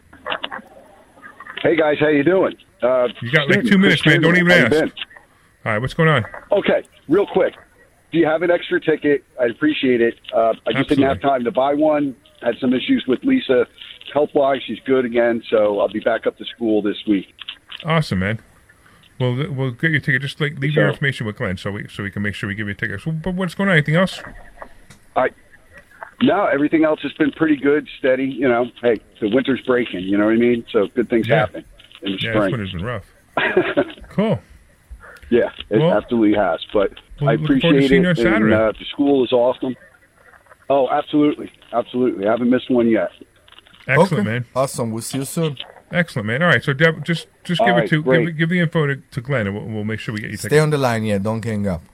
Hey guys, how you doing? Uh, You got like Chris two minutes, man. Don't even How you ask. been? All right, what's going on? Okay, real quick. Do you have an extra ticket? I'd appreciate it. Uh, I just didn't have time to buy one. Had some issues with Lisa health-wise. She's good again, so I'll be back up to school this week. Awesome, man. We'll we'll get your ticket. Just like leave your Sure. information with Glenn, so we so we can make sure we give you a ticket. So, but what's going on? Anything else? I no, everything else has been pretty good, steady. You know, hey, the winter's breaking. You know what I mean? So good things Yeah. happen in the Yeah, this spring. one has been rough. Cool. Yeah, it Well, absolutely has. But well, I looking forward to appreciate seeing you it. on And Saturday. uh, the school is awesome. Oh, absolutely, absolutely. I haven't missed one yet. Excellent, Okay. man. Awesome. We'll see you soon. Excellent, man. All right, so Deb, just just All give right, it to great. give, give the info to, to Glenn, and we'll, we'll make sure we get you Stay tickets. on the line. Yeah, don't hang up.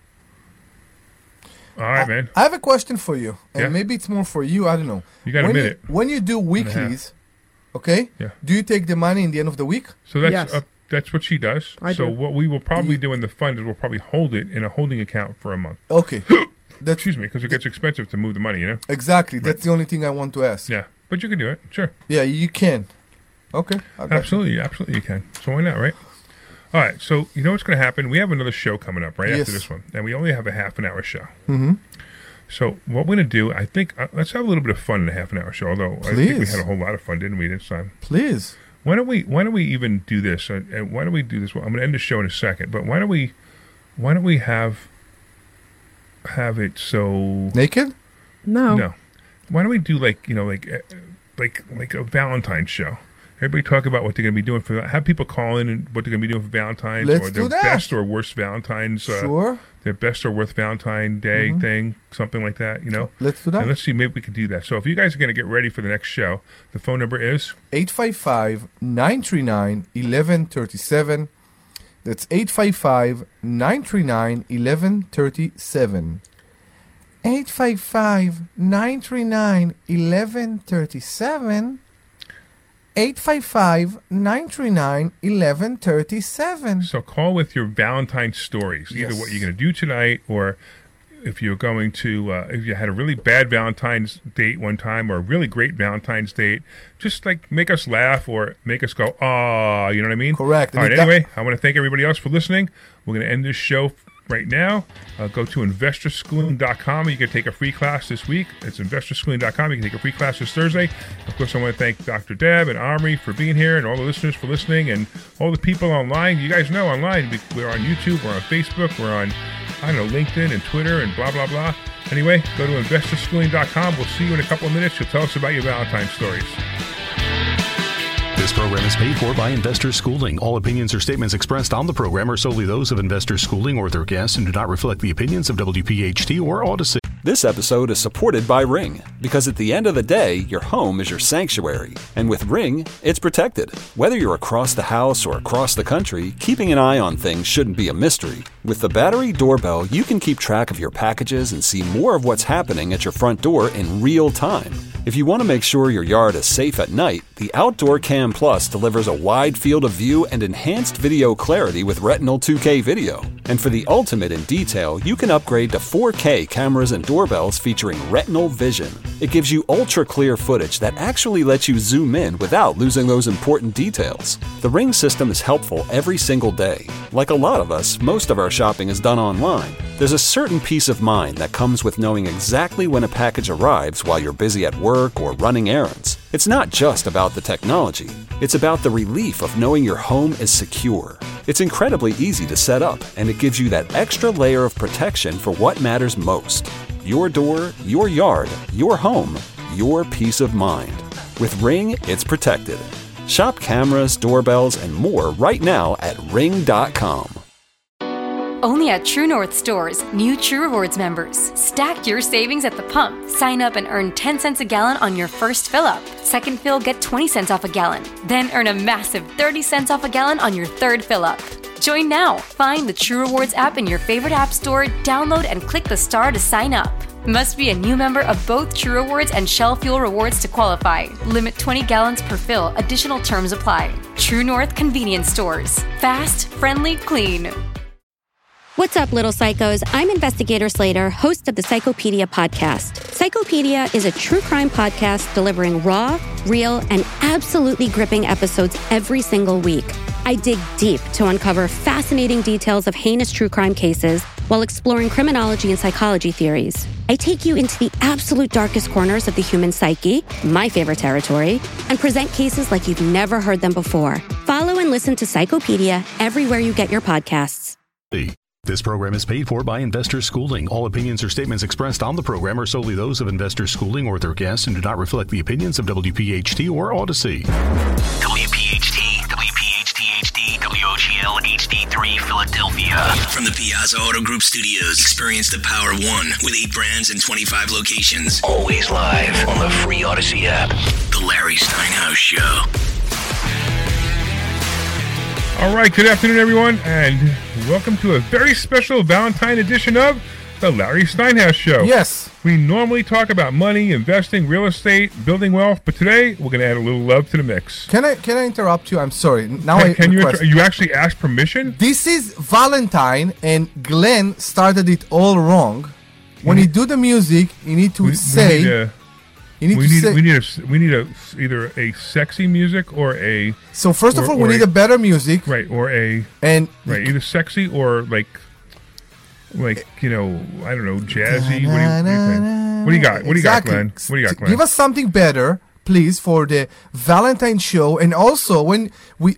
All right, man. I have a question for you, and Yeah. maybe it's more for you. I don't know. You got a when minute. You, when you do and a half. weeklies, okay? Yeah. Do you take the money in the end of the week? So that's Yes. uh, that's what she does. I so do. what we will probably do in the fund is we'll probably hold it in a holding account for a month. Okay. That's Excuse me, because it gets expensive to move the money. You know. exactly. That's the only thing I want to ask. Yeah, but you can do it. Sure. Yeah, you can. Okay. I got you. Absolutely, absolutely, you can. So why not, right? All right. So you know what's going to happen? We have another show coming up right Yes. after this one, and we only have a half an hour show. Mm-hmm. So what we're going to do, I think, uh, let's have a little bit of fun in a half an hour show. Although I think we Please. had a whole lot of fun, didn't we, this time? Please. Why don't we? Why don't we even do this? Uh, and why don't we do this? Well, I'm going to end the show in a second, but why don't we? Why don't we have have it so Naked? No. no? Why don't we do like you know like uh, like like a Valentine's show? Everybody talk about what they're going to be doing for. Have people call in and what they're going to be doing for Valentine's, Let's or their do that. best or worst Valentine's. Uh, Sure. Their best or worst Valentine Day Mhm. thing, something like that. You know. Let's do that. And let's see, maybe we can do that. So if you guys are going to get ready for the next show, the phone number is eight five five, nine three nine, one one three seven. That's eight five five, nine three nine, one one three seven. eight five five, nine three nine, one one three seven. eight five five, nine three nine, one one three seven. So call with your Valentine stories, either Yes. what you're going to do tonight, or if you're going to, uh, if you had a really bad Valentine's date one time, or a really great Valentine's date, just like make us laugh or make us go, ah, you know what I mean? Correct. All right, And it- anyway, I want to thank everybody else for listening. We're going to end this show right now. Uh, go to investor schooling dot com. You can take a free class this week. It's investor schooling dot com. You can take a free class this Thursday. Of course, I want to thank Doctor Deb and Omri for being here, and all the listeners for listening, and all the people online. You guys know online, we, we're on YouTube, we're on Facebook, we're on, I don't know, LinkedIn and Twitter and blah, blah, blah. Anyway, go to investor schooling dot com. We'll see you in a couple of minutes. You'll tell us about your Valentine's stories. This program is paid for by Investor Schooling. All opinions or statements expressed on the program are solely those of Investor Schooling or their guests and do not reflect the opinions of W P H T or Odyssey. This episode is supported by Ring, because at the end of the day, your home is your sanctuary. And with Ring, it's protected. Whether you're across the house or across the country, keeping an eye on things shouldn't be a mystery. With the battery doorbell, you can keep track of your packages and see more of what's happening at your front door in real time. If you want to make sure your yard is safe at night, the Outdoor Cam Plus delivers a wide field of view and enhanced video clarity with Retinal two K video. And for the ultimate in detail, you can upgrade to four K cameras and doorbells featuring Retinal Vision. It gives you ultra-clear footage that actually lets you zoom in without losing those important details. The Ring system is helpful every single day. Like a lot of us, most of our shopping is done online. There's a certain peace of mind that comes with knowing exactly when a package arrives while you're busy at work or running errands. It's not just about the technology. It's about the relief of knowing your home is secure. It's incredibly easy to set up, and it gives you that extra layer of protection for what matters most. Your door, your yard, your home, your peace of mind. With Ring, it's protected. Shop cameras, doorbells, and more right now at ring dot com. Only at True North stores, new True Rewards members. Stack your savings at the pump. Sign up and earn ten cents a gallon on your first fill up. Second fill, get twenty cents off a gallon. Then earn a massive thirty cents off a gallon on your third fill up. Join now. Find the True Rewards app in your favorite app store, download and click the star to sign up. Must be a new member of both True Rewards and Shell Fuel Rewards to qualify. Limit twenty gallons per fill. Additional terms apply. True North Convenience Stores. Fast, friendly, clean. What's up, little psychos? I'm Investigator Slater, host of the Psychopedia podcast. Psychopedia is a true crime podcast delivering raw, real, and absolutely gripping episodes every single week. I dig deep to uncover fascinating details of heinous true crime cases while exploring criminology and psychology theories. I take you into the absolute darkest corners of the human psyche, my favorite territory, and present cases like you've never heard them before. Follow and listen to Psychopedia everywhere you get your podcasts. This program is paid for by Investor Schooling. All opinions or statements expressed on the program are solely those of Investor Schooling or their guests and do not reflect the opinions of W P H T or Odyssey. W P H T, W P H T H D, W O G L H D three, Philadelphia. From the Piazza Auto Group Studios, experience the power of one with eight brands and twenty-five locations. Always live on the free Odyssey app. The Larry Steinhaus Show. All right, good afternoon, everyone, and welcome to a very special Valentine edition of the Larry Steinhaus Show. Yes. We normally talk about money, investing, real estate, building wealth, but today we're going to add a little love to the mix. Can I can I interrupt you? I'm sorry. Now Can, I can you request- inter- you actually ask permission? This is Valentine, and Glenn started it all wrong. When you do the music, you need to We- we say. need a- you need we to need say. we need a we need a either a sexy music or a. So first of or- all, we or need a better music, right? Or a and right, either sexy or like, like you know, I don't know, jazzy. What do you, what do you think? What do you got? What do you got, Exactly. Glenn? What do you got, Glenn? Give us something better, please, for the Valentine show, and also when we.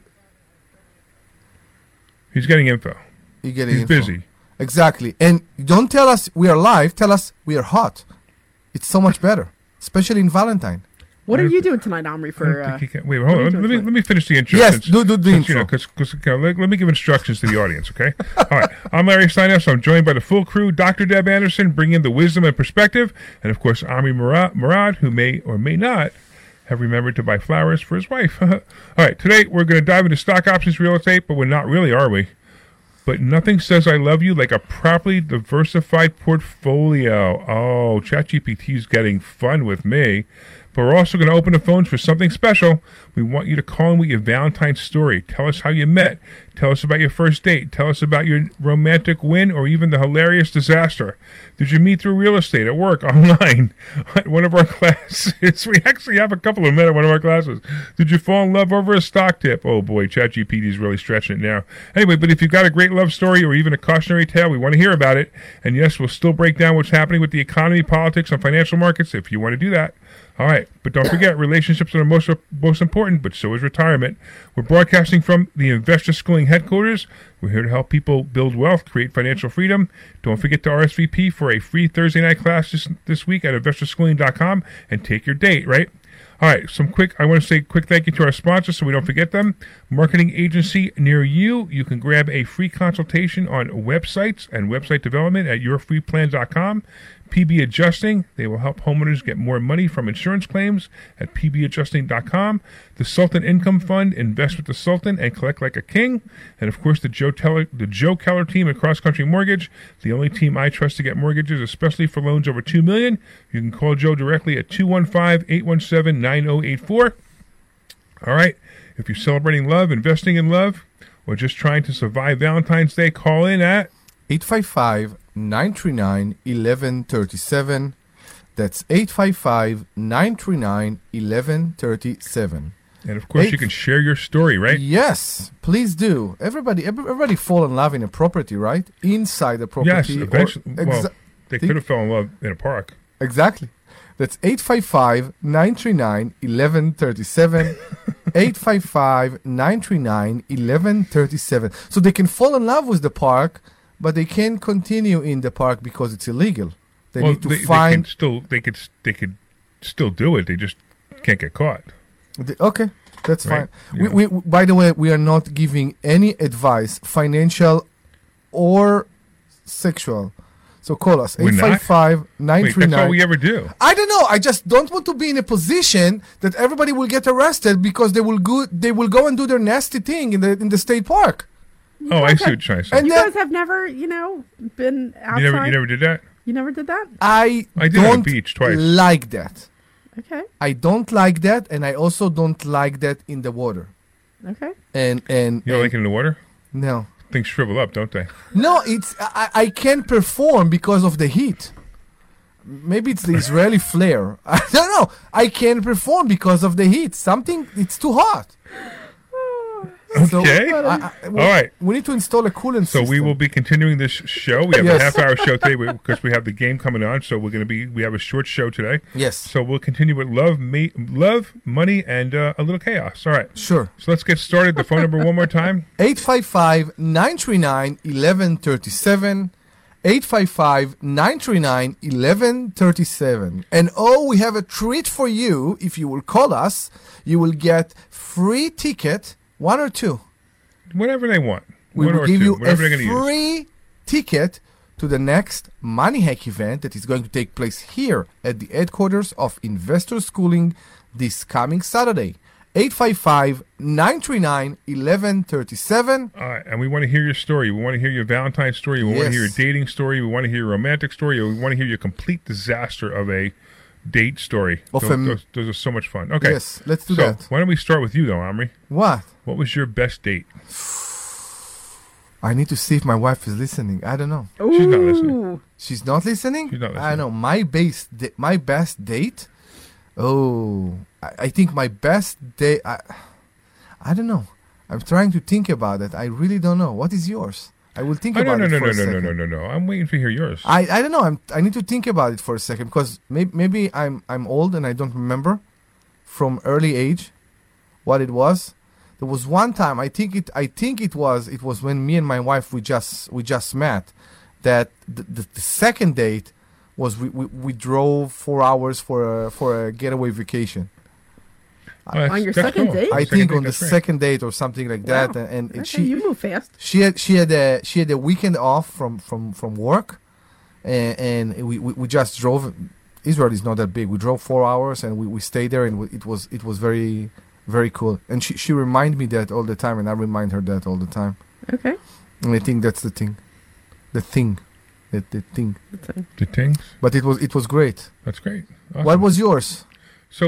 He's getting info. You getting He's info. busy. Exactly, and don't tell us we are live. Tell us we are hot. It's so much better, especially in Valentine. What are you doing tonight, Omri? For uh, Wait, what hold are you on. doing Let me tonight? let me finish the intro. Yes, since- do- do the since, you intro. know, 'cause- 'cause, you know, let, let me give instructions to the audience, okay? All right. I'm Larry Steinhaus. I'm joined by the full crew, Doctor Deb Anderson, bringing in the wisdom and perspective, and of course, Ami Murad, Murad, who may or may not have remembered to buy flowers for his wife. All right. Today we're going to dive into stock options real estate, but we're not really, are we? But nothing says I love you like a properly diversified portfolio. Oh, ChatGPT is getting fun with me. But we're also going to open the phones for something special. We want you to call in with your Valentine's story. Tell us how you met. Tell us about your first date. Tell us about your romantic win or even the hilarious disaster. Did you meet through real estate, at work, online, at one of our classes? We actually have a couple of men at one of our classes. Did you fall in love over a stock tip? Oh boy, ChatGPT is really stretching it now. Anyway, but if you've got a great love story or even a cautionary tale, we want to hear about it. And yes, we'll still break down what's happening with the economy, politics, and financial markets if you want to do that. All right, but don't forget, relationships are most most important, but so is retirement. We're broadcasting from the Investor Schooling headquarters. We're here to help people build wealth, create financial freedom. Don't forget to R S V P for a free Thursday night class this, this week at investor schooling dot com and take your date, right? All right, some quick, I want to say a quick thank you to our sponsors so we don't forget them. Marketing agency near you. You can grab a free consultation on websites and website development at your free plan dot com. P B Adjusting, they will help homeowners get more money from insurance claims at p b adjusting dot com. The Sultan Income Fund, invest with the Sultan and collect like a king. And of course, the Joe Teller, the Joe Keller team at Cross Country Mortgage, the only team I trust to get mortgages, especially for loans over two million dollars. You can call Joe directly at two one five, eight one seven, nine zero eight four. All right, if you're celebrating love, investing in love, or just trying to survive Valentine's Day, call in at eight five five, nine three nine, one one three seven. That's eight five five, nine three nine, one one three seven. And of course, Eight, you can share your story, right? Yes, please do. Everybody everybody fall in love in a property, right? Inside the property. Yes, eventually. Or, well, exa- they could have fell in love in a park. Exactly. That's eight five five, nine three nine, one one three seven. eight five five, nine three nine, one one three seven. So they can fall in love with the park, but they can't continue in the park because it's illegal. They well, need to they, find. They can still, they could, they could still do it. They just can't get caught. The, okay, that's Right? fine. We, we, by the way, we are not giving any advice, financial or sexual. So call us We're eight five five, nine three nine. Wait, that's all we ever do. I don't know. I just don't want to be in a position that everybody will get arrested because they will go. They will go and do their nasty thing in the in the state park. Oh, I see what you're trying to say. And you then- guys have never, you know, been outside. You never, you never did that? You never did that? I, I did on don't the beach twice. like that. Okay. I don't like that, and I also don't like that in the water. Okay. And and You don't like it in the water? No. Things shrivel up, don't they? No, it's I, I can't perform because of the heat. Maybe it's the Israeli flare. I don't know. I can't perform because of the heat. Something, it's too hot. So, Okay. I- I- we- All right. We need to install a coolant So system. we will be continuing this show. We have Yes. a half-hour show today because we have the game coming on. So we're going to be we have a short show today. Yes. So we'll continue with love, ma- love, money, and uh, a little chaos. All right. Sure. So let's get started. The phone number one more time. eight five five, nine three nine, one one three seven. eight five five, nine three nine, one one three seven. And oh, we have a treat for you. If you will call us, you will get free ticket, one or two. Whatever they want. We One will or give two, you a whatever they're going to use. free ticket to the next Money Hack event that is going to take place here at the headquarters of Investor Schooling this coming Saturday. eight five five, nine three nine, one one three seven. All right, and we want to hear your story. We want to hear your Valentine's story. We want to hear your Yes. dating story. We want to hear your romantic story. Or we want to hear your complete disaster of a date story. Of those, a- those, those are so much fun. Okay. Yes, let's do so that. Why don't we start with you, though, Omri? What? What was your best date? I need to see if my wife is listening. I don't know. She's not listening. She's not listening? She's not I listening. know. My base, da- my best date. Oh, I, I think my best date. I, I don't know. I'm trying to think about it. I really don't know. What is yours? I will think Oh, no, about no, it no, for no, a no, second. no, no, no, no. I'm waiting to hear yours. I, I don't know. I'm I need to think about it for a second because maybe maybe I'm I'm old and I don't remember from early age what it was. There was one time I think it I think it was it was when me and my wife we just we just met that the, the, the second date was we, we, we drove four hours for a for a getaway vacation. Oh, that's- On your that's second cool. date? I Second think date, on the that's great. second date or something like that, Wow. and, and Okay, she you move fast. she had she had a she had a weekend off from from from work, and, and we, we we just drove. Israel is not that big. We drove four hours and we, we stayed there, and we, it was it was very very cool. And she she remind me that all the time, and I remind her that all the time. Okay. And I think that's the thing, the thing, the, the thing. The things? But it was it was great. That's great. Awesome. What was yours? So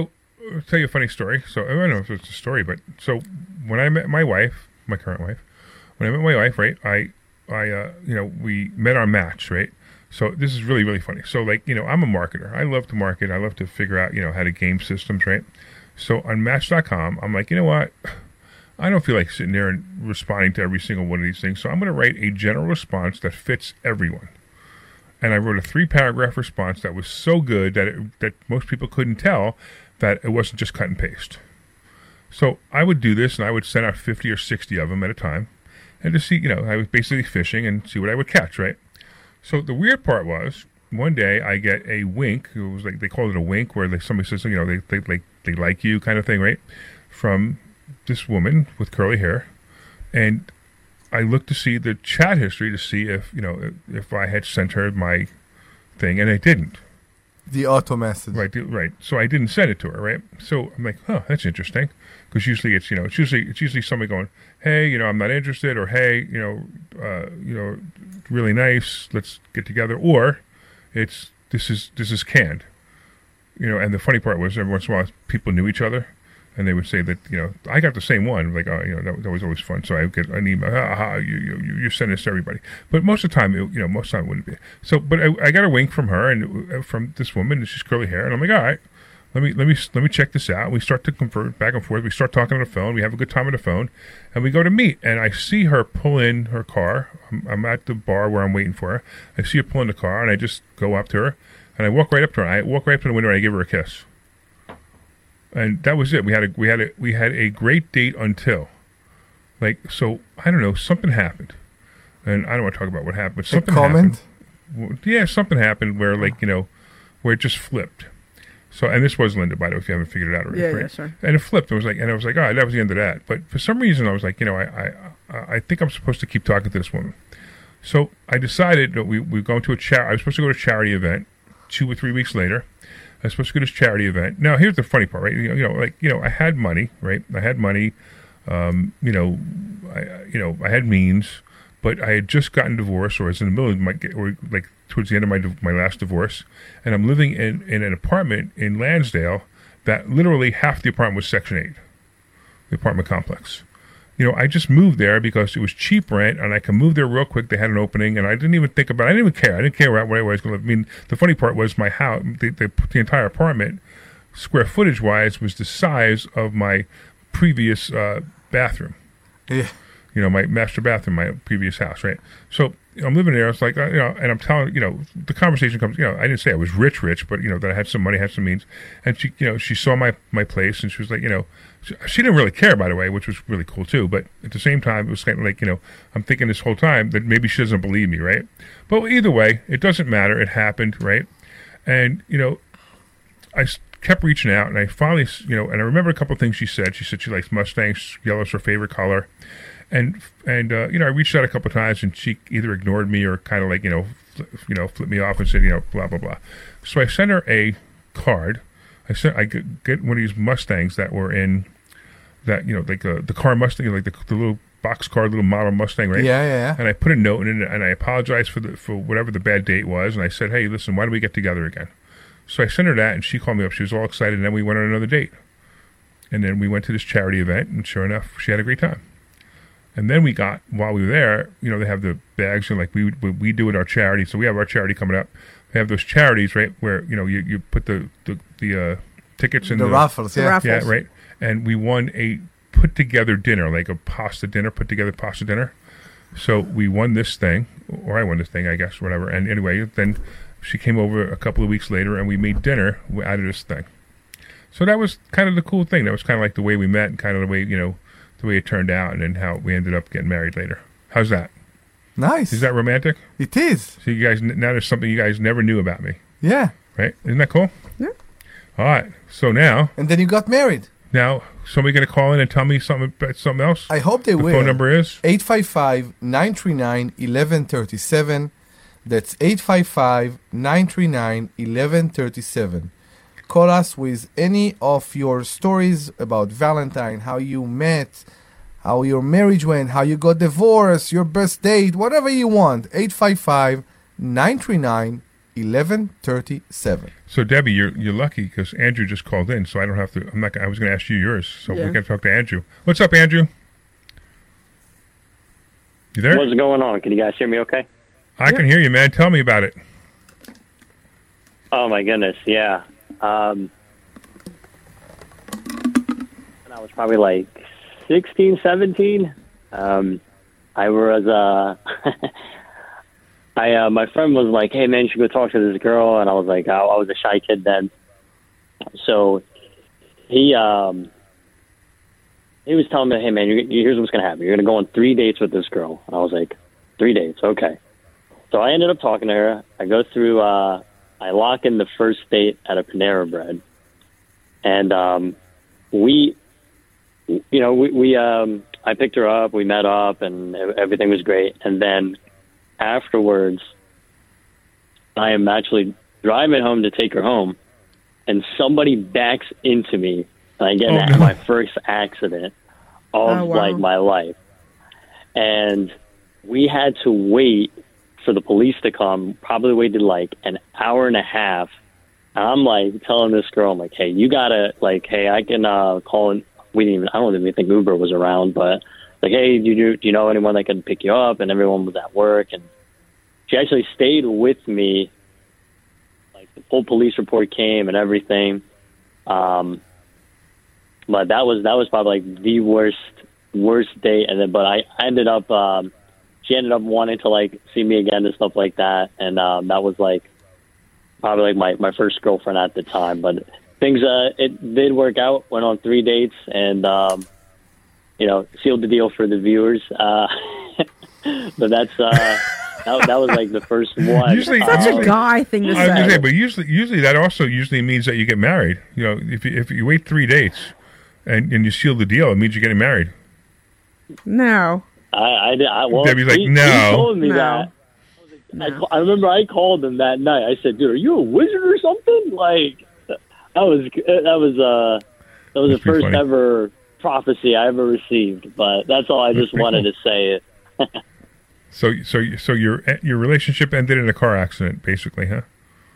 I'll tell you a funny story. So I don't know if it's a story, but so when I met my wife, my current wife, when I met my wife, right, I, I, uh, you know, we met our match, right? So this is really, really funny. So like, you know, I'm a marketer. I love to market. I love to figure out, you know, how to game systems, right? So on Match dot com, I'm like, you know what? I don't feel like sitting there and responding to every single one of these things. So I'm going to write a general response that fits everyone. And I wrote a three-paragraph response that was so good that it, that most people couldn't tell that it wasn't just cut and paste. So I would do this, and I would send out fifty or sixty of them at a time, and to see, you know, I was basically fishing and see what I would catch, right? So the weird part was, one day I get a wink. It was like, they call it a wink, where they, somebody says, you know, they, they like they like you kind of thing, right? From this woman with curly hair, and I looked to see the chat history to see if, you know, if I had sent her my thing, and I didn't. The auto message. Right, right. So I didn't send it to her, right? So I'm like, oh, that's interesting, because usually it's, you know, it's usually it's usually somebody going, hey, you know, I'm not interested, or hey, you know, uh, you know, really nice, let's get together, or it's this is this is canned, you know. And the funny part was, every once in a while, people knew each other. And they would say that, you know, I got the same one. Like, oh, you know, that, that was always fun. So I would get an email, ah, ah, you, you, you send this to everybody. But most of the time, it, you know, most of the time it wouldn't be. So, but I, I got a wink from her and uh, from this woman, and she's curly hair. And I'm like, all right, let me, let me, let me check this out. And we start to convert back and forth. We start talking on the phone. We have a good time on the phone. And we go to meet. And I see her pull in her car. I'm, I'm at the bar where I'm waiting for her. I see her pull in the car, and I just go up to her. And I walk right up to her. I walk right up to the window, and I give her a kiss. And that was it. We had a we had a we had a great date until, like, so I don't know, something happened, and I don't want to talk about what happened. But something a comment? happened. Yeah, something happened where, like, you know, where it just flipped. So, and this was Linda, by the way, if you haven't figured it out already. Yeah, right? yeah, sure. And it flipped. It was like, and I was like, oh, that was the end of that. But for some reason, I was like, you know, I I I think I'm supposed to keep talking to this woman. So I decided that we we go to a charity. I was supposed to go to a charity event two or three weeks later. I was supposed to go to this charity event. Now, here's the funny part, right? You know, you know, like, you know, I had money, right? I had money. Um, you know, I, you know, I had means, but I had just gotten divorced, or I was in the middle of my, or like towards the end of my my last divorce, and I'm living in, in an apartment in Lansdale that literally half the apartment was Section eight, the apartment complex. You know, I just moved there because it was cheap rent, and I could move there real quick. They had an opening, and I didn't even think about it. I didn't even care. I didn't care where, where I was going to live. I mean, the funny part was my house, the, the, the entire apartment, square footage-wise, was the size of my previous uh, bathroom. Yeah. You know, my master bathroom, my previous house, right? So I'm living there. It's like, uh, you know, and I'm telling, you know, the conversation comes, you know, I didn't say I was rich, rich, but, you know, that I had some money, had some means. And she, you know, she saw my, my place, and she was like, you know, she, she didn't really care, by the way, which was really cool too. But at the same time, it was kind of like, you know, I'm thinking this whole time that maybe she doesn't believe me, right? But either way, it doesn't matter. It happened, right? And, you know, I kept reaching out, and I finally, you know, and I remember a couple of things she said. She said she likes Mustangs, yellow's her favorite color. And, and uh, you know, I reached out a couple of times, and she either ignored me or kind of like, you know, fl- you know, flipped me off and said, you know, blah, blah, blah. So I sent her a card. I sent, I get, get one of these Mustangs that were in that, you know, like uh, the car Mustang, like the, the little box car, little model Mustang, right? Yeah, yeah, yeah. And I put a note in it, and I apologized for the for whatever the bad date was, and I said, hey, listen, why don't we get together again? So I sent her that, and she called me up. She was all excited, and then we went on another date. And then we went to this charity event, and sure enough, she had a great time. And then we got, while we were there, you know, they have the bags, and like we we do at our charity. So we have our charity coming up. They have those charities, right, where, you know, you, you put the the, the uh, tickets in the, the raffles, yeah. The raffles. Yeah, right. And we won a put together dinner, like a pasta dinner, put together pasta dinner. So we won this thing, or I won this thing, I guess, whatever. And anyway, then she came over a couple of weeks later, and we made dinner out of this thing. So that was kind of the cool thing. That was kind of like the way we met, and kind of the way, you know, the way it turned out, and then how we ended up getting married later. How's that? Nice. Is that romantic? It is. So you guys, now there's something you guys never knew about me. Yeah. Right? Isn't that cool? Yeah. All right. So now. And then you got married. Now, somebody going to call in and tell me something about something else? I hope they the will. The phone number is? eight five five, nine three nine, one one three seven. That's eight five five, nine three nine, one one three seven. Call us with any of your stories about Valentine, how you met, how your marriage went, how you got divorced, your best date, whatever you want. eight five five, nine three nine, eleven thirty-seven. So Debbie, you're you're lucky because Andrew just called in, so I don't have to. I'm not. gonna- I was going to ask you yours, so Yeah. we got to talk to Andrew. What's up, Andrew? You there? What's going on? Can you guys hear me okay? I can hear you, man. Tell me about it. Oh, my goodness, yeah. Um, when I was probably like sixteen, seventeen, um, I was, uh, I, uh, my friend was like, hey, man, you should go talk to this girl. And I was like, oh, I was a shy kid then. So he, um, he was telling me, hey, man, you, you, here's what's going to happen. You're going to go on three dates with this girl. And I was like, three dates, okay. So I ended up talking to her. I go through, uh, I lock in the first date at a Panera Bread. And um, we, you know, we, we um, I picked her up, we met up, and everything was great. And then afterwards, I am actually driving home to take her home, and somebody backs into me, and I get Oh, in no. my first accident of, Oh, wow. like, my life. And we had to wait for the police to come, probably waited like an hour and a half. And I'm like telling this girl, I'm like, hey, you gotta, like, hey, I can uh, call in. We didn't even, I don't even think Uber was around, but like, hey, do you, do you know anyone that can pick you up? And everyone was at work. And she actually stayed with me. Like, the full police report came and everything. Um, but that was, that was probably like the worst, worst date. And then, but I, I ended up, um, she ended up wanting to like see me again and stuff like that. And, um, that was like probably like my, my first girlfriend at the time, but things, uh, it did work out, went on three dates and, um, you know, sealed the deal for the viewers. Uh, but that's, uh, that, that was like the first one. Usually, Such usually- a guy thing to I was gonna say. say, but usually, usually that also usually means that you get married. You know, if you, if you wait three dates and, and you seal the deal, it means you're getting married. No. I, I, did- I well, Debbie's like, he, no. he told me No. that. I, ca- I remember I called him that night. I said, "Dude, are you a wizard or something?" Like that was that was uh that was Must the be first funny. ever prophecy I ever received. But that's all I Must just be wanted cool. to say. It. So, so, so your your relationship ended in a car accident, basically, huh?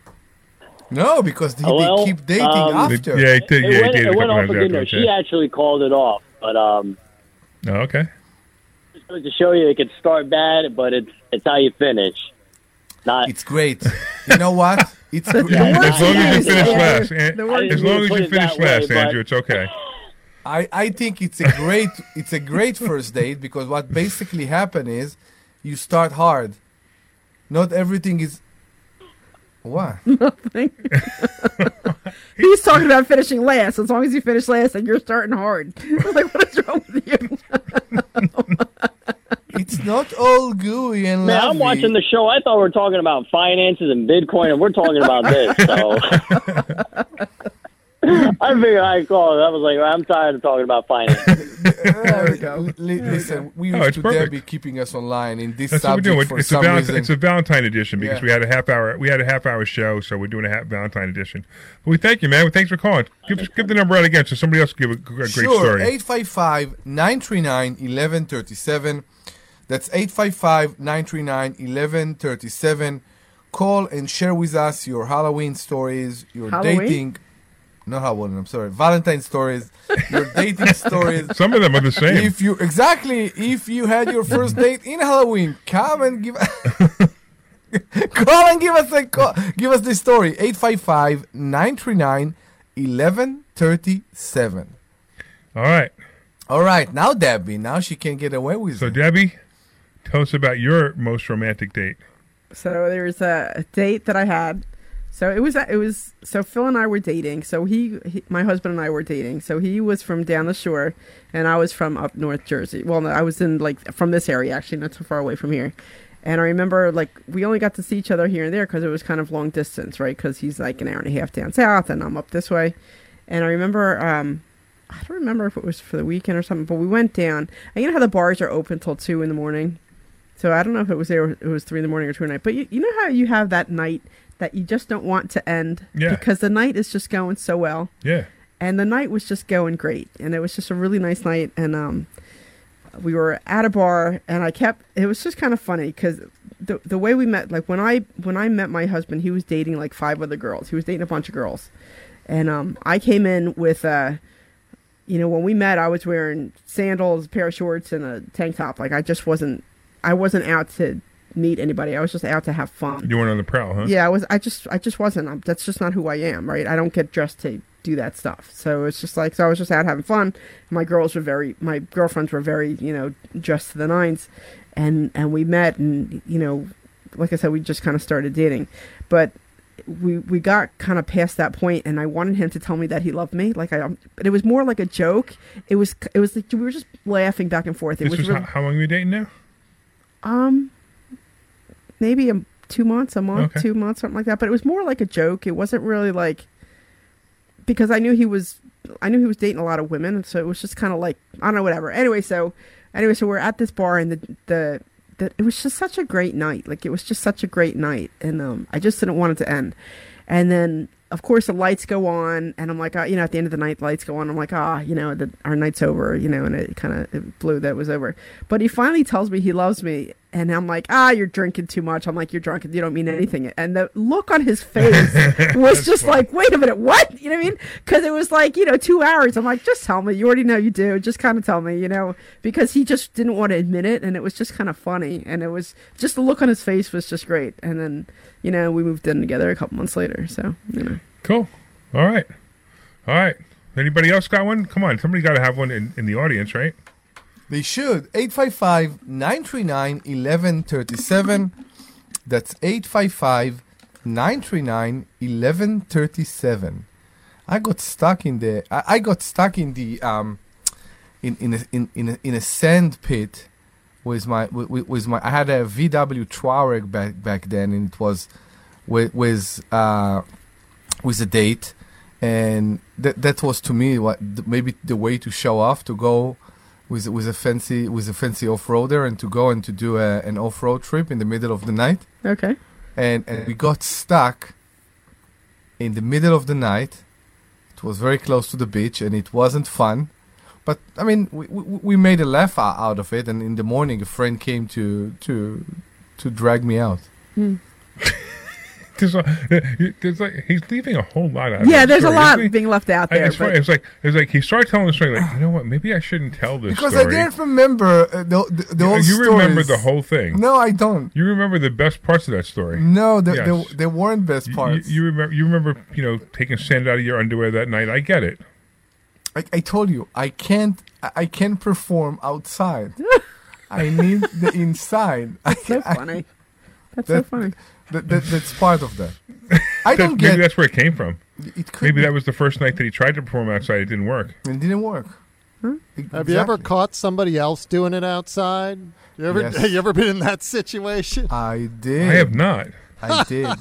No, because they, Well, they keep dating um, after. Yeah, it did. It Yeah, it went, did it a went couple off times a good note. afterwards. She Yeah. actually called it off, but um, Oh, okay. just goes to show you it could start bad, but it's it's how you finish. Not It's great. You know what? It's great. Yeah, As long as you Yeah. finish Yeah. last, An- The word- as long as Put you it finish that way, last, but- Andrew, it's okay. I, I think it's a great it's a great first date because what basically happen is you start hard. Not everything is what? Nothing. He's talking about finishing last. As long as you finish last, and you're starting hard. Like, what is wrong with you? It's not all gooey and Man, I'm lovely. watching the show. I thought we were talking about finances and Bitcoin, and we're talking about this. So I figured I'd call. I was like, I'm tired of talking about finances. There we go. Listen, we Oh, used it's to perfect. Debbie keeping us online in this That's what we're subject doing. for It's a, some Valentine, reason. it's a Valentine edition because Yeah. we had a half hour. We had a half hour show, so we're doing a half Valentine edition. But we thank you, man. Thanks for calling. Give, give the number out again so somebody else can give a, a great sure, story. eight five five, nine three nine, one one three seven. That's eight five five, nine three nine, one one three seven. Call and share with us your Halloween stories, your Halloween? dating... Not Halloween, I'm sorry. Valentine stories, your dating stories. Some of them are the same. If you exactly, if you had your first date in Halloween, come and give call and give us a call. Give us the story. eight five five, nine three nine, one one three seven. All right. All right, now Debbie, now she can get away with So, it. Debbie, tell us about your most romantic date. So there was a date that I had. So it was it was so Phil and I were dating. So he, he my husband and I were dating. So he was from down the shore, and I was from up North Jersey. Well, no, I was in like from this area actually, not too far away from here. And I remember like we only got to see each other here and there because it was kind of long distance, right? Because he's like an hour and a half down south, and I'm up this way. And I remember um, I don't remember if it was for the weekend or something, but we went down. And you know how the bars are open till two in the morning. So I don't know if it was there, it was three in the morning or two at night. But you, you know how you have that night that you just don't want to end Yeah. because the night is just going so well. Yeah. And the night was just going great. And it was just a really nice night. And um, we were at a bar, and I kept. It was just kind of funny because the the way we met, like when I when I met my husband, he was dating like five other girls. He was dating a bunch of girls, and um, I came in with, uh, you know, when we met, I was wearing sandals, a pair of shorts, and a tank top. Like I just wasn't, I wasn't out to meet anybody. I was just out to have fun. You weren't on the prowl, huh? Yeah, I was. I just, I just wasn't. I'm, that's just not who I am, right? I don't get dressed to do that stuff. So it's just like, so I was just out having fun. My girls were very, my girlfriends were very, you know, dressed to the nines, and and we met, and you know, like I said, we just kind of started dating, but we we got kind of past that point, and I wanted him to tell me that he loved me. Like I, but it was more like a joke. It was, it was like we were just laughing back and forth. It This was, was really, how, how long were you dating now? Um, maybe a, two months, a month, Okay. two months, something like that. But it was more like a joke. It wasn't really like, because I knew he was, I knew he was dating a lot of women, so it was just kind of like, I don't know, whatever. Anyway, so, anyway, so we're at this bar, and the the, the it was just such a great night. Like it was just such a great night, and um, I just didn't want it to end. And then, of course, the lights go on, and I'm like, uh, you know, at the end of the night, the lights go on. I'm like, ah, you know, the, our night's over, you know, and it kind of it blew that it was over. But he finally tells me he loves me, and I'm like, ah, you're drinking too much. I'm like, you're drunk, you don't mean anything. And the look on his face was just like, wait a minute, what? You know what I mean? Because it was like, you know, two hours. I'm like, just tell me. You already know you do. Just kind of tell me, you know, because he just didn't want to admit it, and it was just kind of funny. And it was just the look on his face was just great. And then, you know, we moved in together a couple months later. So, you know. Cool. All right. All right. Anybody else got one? Come on. Somebody got to have one in, in the audience, right? They should. eight five five, nine three nine, one one three seven. That's eight five five, nine three nine, one one three seven. I got stuck in the I, I got stuck in the um in in a, in in a, in a sand pit with my with, with my I had a V W Touareg back back then, and it was with with uh with a date, and that that was to me what maybe the way to show off, to go with with a fancy with a fancy off-roader, and to go and to do a, an off-road trip in the middle of the night. Okay. And and we got stuck in the middle of the night. It was very close to the beach, and it wasn't fun. But I mean, we we, we made a laugh o- out of it. And in the morning, a friend came to to to drag me out. Hmm. There's, a, there's like he's leaving a whole lot out. Yeah, of the there's a story, lot isn't he? being left out I- there. It's, funny, but- it's like it's like he started telling the story. Like, you know what? Maybe I shouldn't tell this Because story. I didn't remember uh, the the, the you, whole you remember stories. the whole thing. No, I don't. You remember the best parts of that story. No, there Yes. there, there weren't best You- parts. You, you remember? You remember? You know, taking sand out of your underwear that night. I get it. I, I told you I can't I, I can't perform outside. I need the inside. That's so I- funny. That's so that- funny. That, that, that's part of that. I That- don't maybe get. that's where it came from. It could Maybe be. that was the first night that he tried to perform outside. It didn't work. It didn't work. Have you ever caught somebody else doing it outside? You ever Yes. you ever been in that situation? I did. I have not. I did.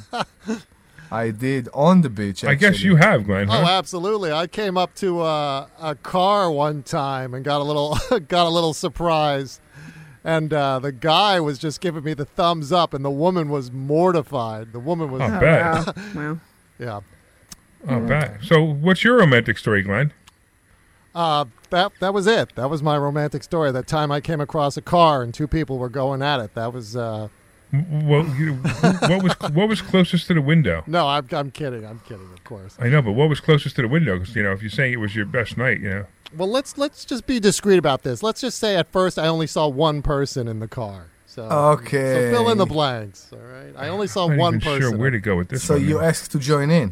I did on the beach. I guess actually. you have, Glenn. Oh, Huh? absolutely! I came up to uh, a car one time and got a little got a little surprised, and uh, the guy was just giving me the thumbs up, and the woman was mortified. The woman was. Oh, I bet. Wow. Wow. Yeah. Oh, bad. So, what's your romantic story, Glenn? Uh, that that was it. That was my romantic story. That time I came across a car and two people were going at it. That was. Uh, Well, you, what was what was closest to the window? no, I'm I'm kidding. I'm kidding. Of course. I know, but what was closest to the window? Because you know, if you're saying it was your best night, you know. Well, let's let's just be discreet about this. Let's just say at first I only saw one person in the car. So Okay. So fill in the blanks. All right. I only saw I'm not one even person. sure where to go with this. So one you now. asked to join in.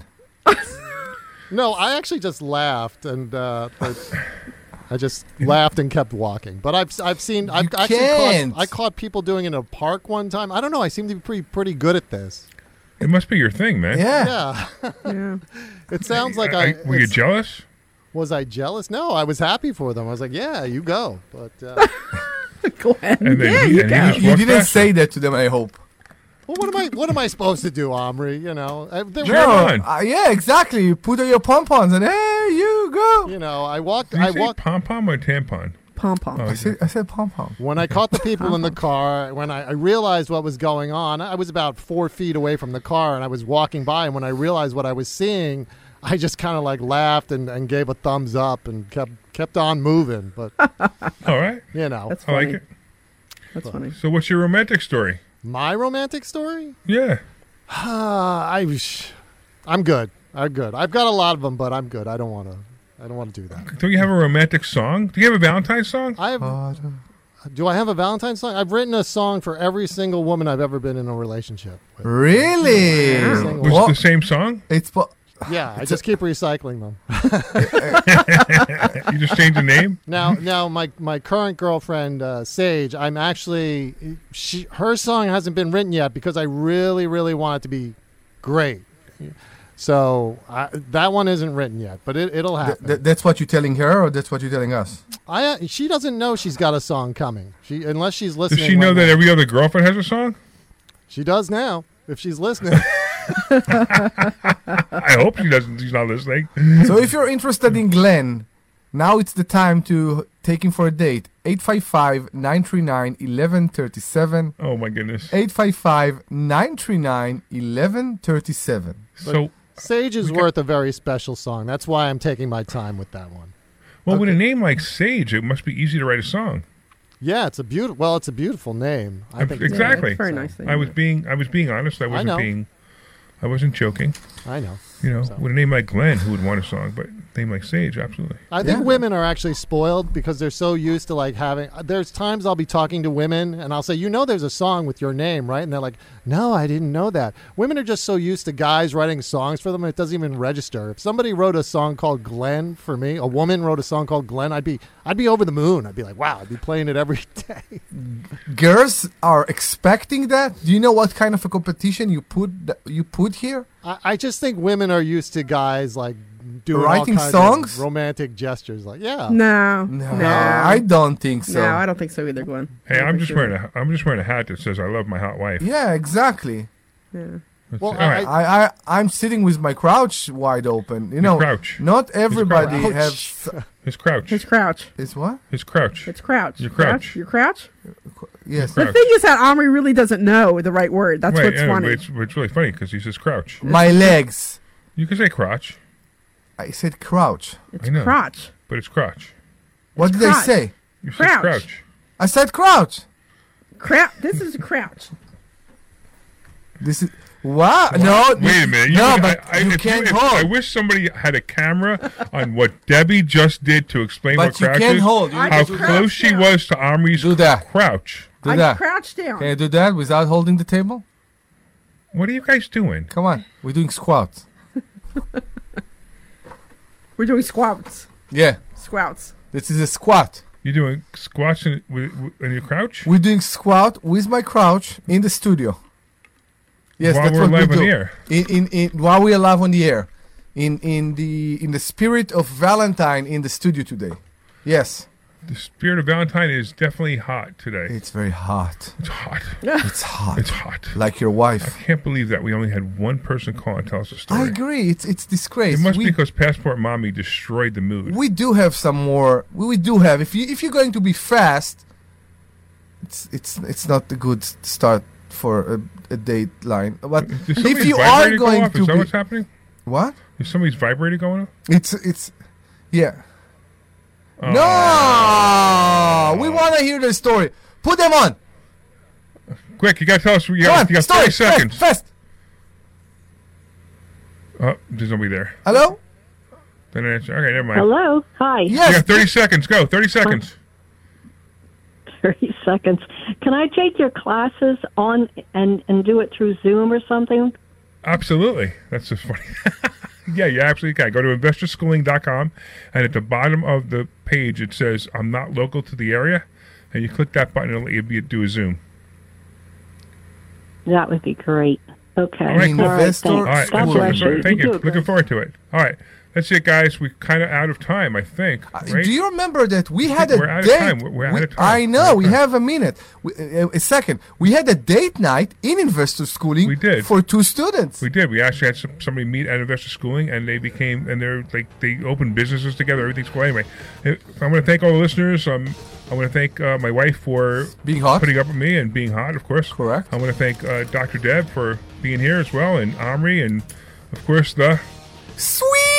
No, I actually just laughed and uh, but I just laughed and kept walking. But I've I've seen I've You actually can't. caught, I caught people doing it in a park one time. I don't know. I seem to be pretty pretty good at this. It must be your thing, man. Yeah. Yeah. Yeah. It sounds like I- I. were you it's- jealous? Was I jealous? No, I was happy for them. I was like, yeah, you go. But uh, Glenn. And then Yeah, he- you and he go. just You walked didn't past say you. that to them, I hope. well, what am I? What am I supposed to do, Omri? You know, I, there Sure. were- on. Uh, yeah, exactly. You put on your pom-poms and hey, you go. you know, I walked. Did you I say walked. pom pom or tampon? Pom pom. Oh, I said, I said pom-pom. When I caught the people in the car, when I, I realized what was going on, I was about four feet away from the car, and I was walking by. And when I realized what I was seeing, I just kind of like laughed and, and gave a thumbs up and kept kept on moving. But all right, you know, That's I like funny. it. That's funny. So, what's your romantic story? My romantic story? Yeah. Uh, I, was- I'm good. I'm good. I've got a lot of them, but I'm good. I don't want to. I don't want to do that. Do you have a romantic song? Do you have a Valentine's song? I have. Do I have a Valentine's song? I've written a song for every single woman I've ever been in a relationship with. Really? Every single Was one. it the same song? It's po- Yeah, I just keep recycling them. You just changed the name? Now, now my my current girlfriend uh, Sage, I'm actually she her song hasn't been written yet because I really really want it to be great. So I, that one isn't written yet, but it, it'll Th- happen. th- that's what you're telling her, or that's what you're telling us? I uh, she doesn't know she's got a song coming. She unless she's Does listening. she know right that now. every other girlfriend has a song? She does now if she's listening. I hope she doesn't. She's not listening. So if you're interested in Glenn, now it's the time to take him for a date. eight five five, nine three nine, one one three seven. Oh, my goodness. eight five five, nine three nine, one one three seven. So Sage is worth a very special song. That's why I'm taking my time with that one. Well, with a name like Sage, it must be easy to write a song. Yeah, it's a beautiful. Well, it's a beautiful name. I think it's- exactly. very nice name, I was being, I was being honest. I wasn't know. being, I wasn't joking. I know. You know, with a name like Glenn, who would want a song? But a name like Sage, absolutely. I think women are actually spoiled because they're so used to like having. There's times I'll be talking to women and I'll say, you know, there's a song with your name, right? And they're like, no, I didn't know that. Women are just so used to guys writing songs for them, and it doesn't even register. If somebody wrote a song called Glenn for me, a woman wrote a song called Glenn, I'd be, I'd be over the moon. I'd be like, wow, I'd be playing it every day. Girls are expecting that. Do you know what kind of a competition you put th- you put here? I, I just think women are used to guys like doing Writing all kinds songs? of romantic gestures, like yeah. No, no, no, I don't think so. No, I don't think so either, Glenn. Hey, I don't I'm think just so wearing either. a, I'm just wearing a hat that says "I love my hot wife." Yeah, exactly. Yeah. Let's Well, see. All right. I, I, I'm sitting with my crouch wide open. You know, crouch. not everybody crouch. has. His crouch. His crouch. Is what? His crouch. It's crouch. Your crouch. Your crouch. Yes. The thing is that Omri really doesn't know the right word. That's Right, what's yeah, funny. but It's, it's really funny because he says crouch. My legs. You can say crotch. I said crouch. It's I know. crotch. But it's crotch. What It's did I crotch. say? You said Crouch. crouch. I said crouch. Crouch. This is a crouch. This is wow. No, Wait a minute. You no, can- but I, I, you if can't if- hold. I wish somebody had a camera on what Debbie just did to explain But what you crouch can't is. hold. You I How just close crouched she down. was to Omri's Do that. crouch. Do I that. crouched down. Can you do that without holding the table? What are you guys doing? Come on, we're doing squats. We're doing squats. Yeah, Squats. this is a squat. You doing squats in, with, with, in your crouch? We're doing squat with my crouch in the studio. Yes, While that's we're what live we on do. the air. In, in, in, while we are live on the air, in in the in the spirit of Valentine in the studio today. Yes, The spirit of Valentine is definitely hot today. it's very hot. It's hot. It's hot. It's hot. Like your wife. I can't believe that we only had one person call and tell us a story. I agree. It's it's disgrace. It must we, be because Passport Mommy destroyed the mood. we do have some more. We, we do have. If you if you're going to be fast, it's it's it's not a good start for a, a date line. But Is if somebody's you are vibrator go going off? to Is that be, what's happening? what? Is somebody's vibrator going off? It's it's yeah. Oh. No, we want to hear the story. Put them on. Quick, you got to tell us. You Come got, on, you got story, thirty seconds. Fast, fast. Oh, there's nobody there. Hello. Then answer. Okay, never mind. Hello. Hi. You Yes. got thirty seconds. Go. thirty seconds. thirty seconds. Can I take your classes on and, and do it through Zoom or something? Absolutely. That's just funny. Yeah, you absolutely can. Go to investor schooling dot com, and at the bottom of the page it says, I'm not local to the area, and you click that button and it'll let you be, do a Zoom. That would be great. Okay. All right, cool. All right, thanks. All right, God that's bless it. you. Thank you. do it Looking great. forward to it. All right. That's it, guys. We're kind of out of time, I think. Right? Do you remember that we had a We're out of date? time. We're- we're out we- of time. I We're out know. of We time. have a minute. We, uh, a second. We had a date night in investor schooling. We did. For two students. We did. We actually had some, somebody meet at Investor Schooling, and they became, and they're like, they opened businesses together. Everything's cool. Anyway, I want to thank all the listeners. Um, I want to thank uh, my wife for being hot, putting up with me, and being hot, of course. Correct. I want to thank uh, Doctor Deb for being here as well, and Omri, and of course the Sweet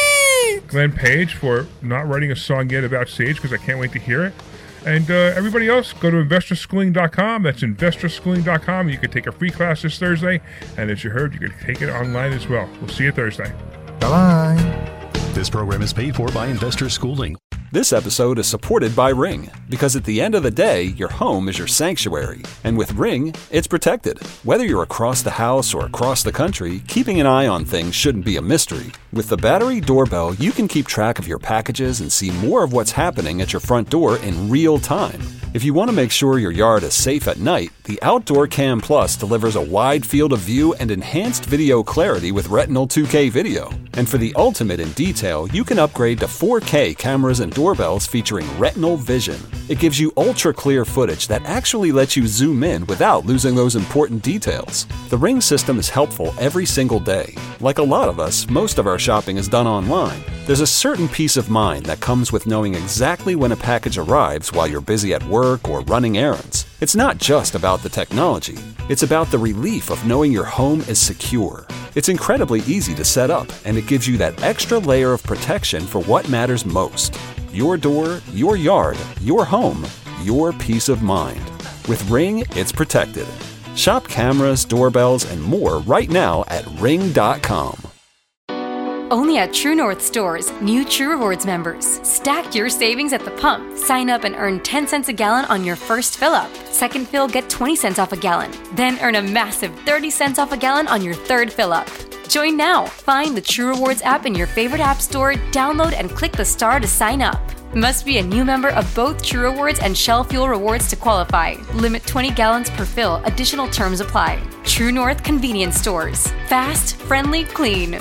Glenn Page for not writing a song yet about Sage, because I can't wait to hear it. And uh, everybody else, go to investor schooling dot com. That's investor schooling dot com. You can take a free class this Thursday. And as you heard, you can take it online as well. We'll see you Thursday. Bye-bye. This program is paid for by Investor Schooling. This episode is supported by Ring, because at the end of the day, your home is your sanctuary. And with Ring, it's protected. Whether you're across the house or across the country, keeping an eye on things shouldn't be a mystery. With the battery doorbell, you can keep track of your packages and see more of what's happening at your front door in real time. If you want to make sure your yard is safe at night, the Outdoor Cam Plus delivers a wide field of view and enhanced video clarity with Retinal two K video. And for the ultimate in detail, you can upgrade to four K cameras and doorbells featuring Retinal Vision. It gives you ultra-clear footage that actually lets you zoom in without losing those important details. The Ring system is helpful every single day. Like a lot of us, most of our shopping is done online. There's a certain peace of mind that comes with knowing exactly when a package arrives while you're busy at work or running errands. It's not just about the technology. It's about the relief of knowing your home is secure. It's incredibly easy to set up, and it gives you that extra layer of protection for what matters most. Your door, your yard, your home, your peace of mind. With Ring, it's protected. Shop cameras, doorbells, and more right now at ring dot com. Only at True North Stores, new True Rewards members. Stack your savings at the pump. Sign up and earn ten cents a gallon on your first fill-up. Second fill, get twenty cents off a gallon. Then earn a massive thirty cents off a gallon on your third fill-up. Join now. Find the True Rewards app in your favorite app store, download and click the star to sign up. Must be a new member of both True Rewards and Shell Fuel Rewards to qualify. Limit twenty gallons per fill. Additional terms apply. True North Convenience Stores. Fast, friendly, clean.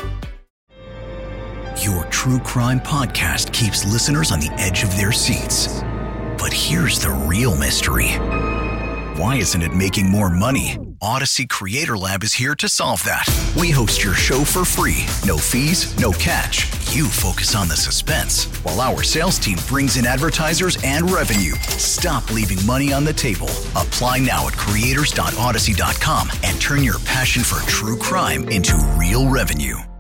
Your true crime podcast keeps listeners on the edge of their seats. But here's the real mystery. Why isn't it making more money? Odyssey Creator Lab is here to solve that. We host your show for free. No fees, no catch. You focus on the suspense, while our sales team brings in advertisers and revenue. Stop leaving money on the table. Apply now at creators dot odyssey dot com and turn your passion for true crime into real revenue.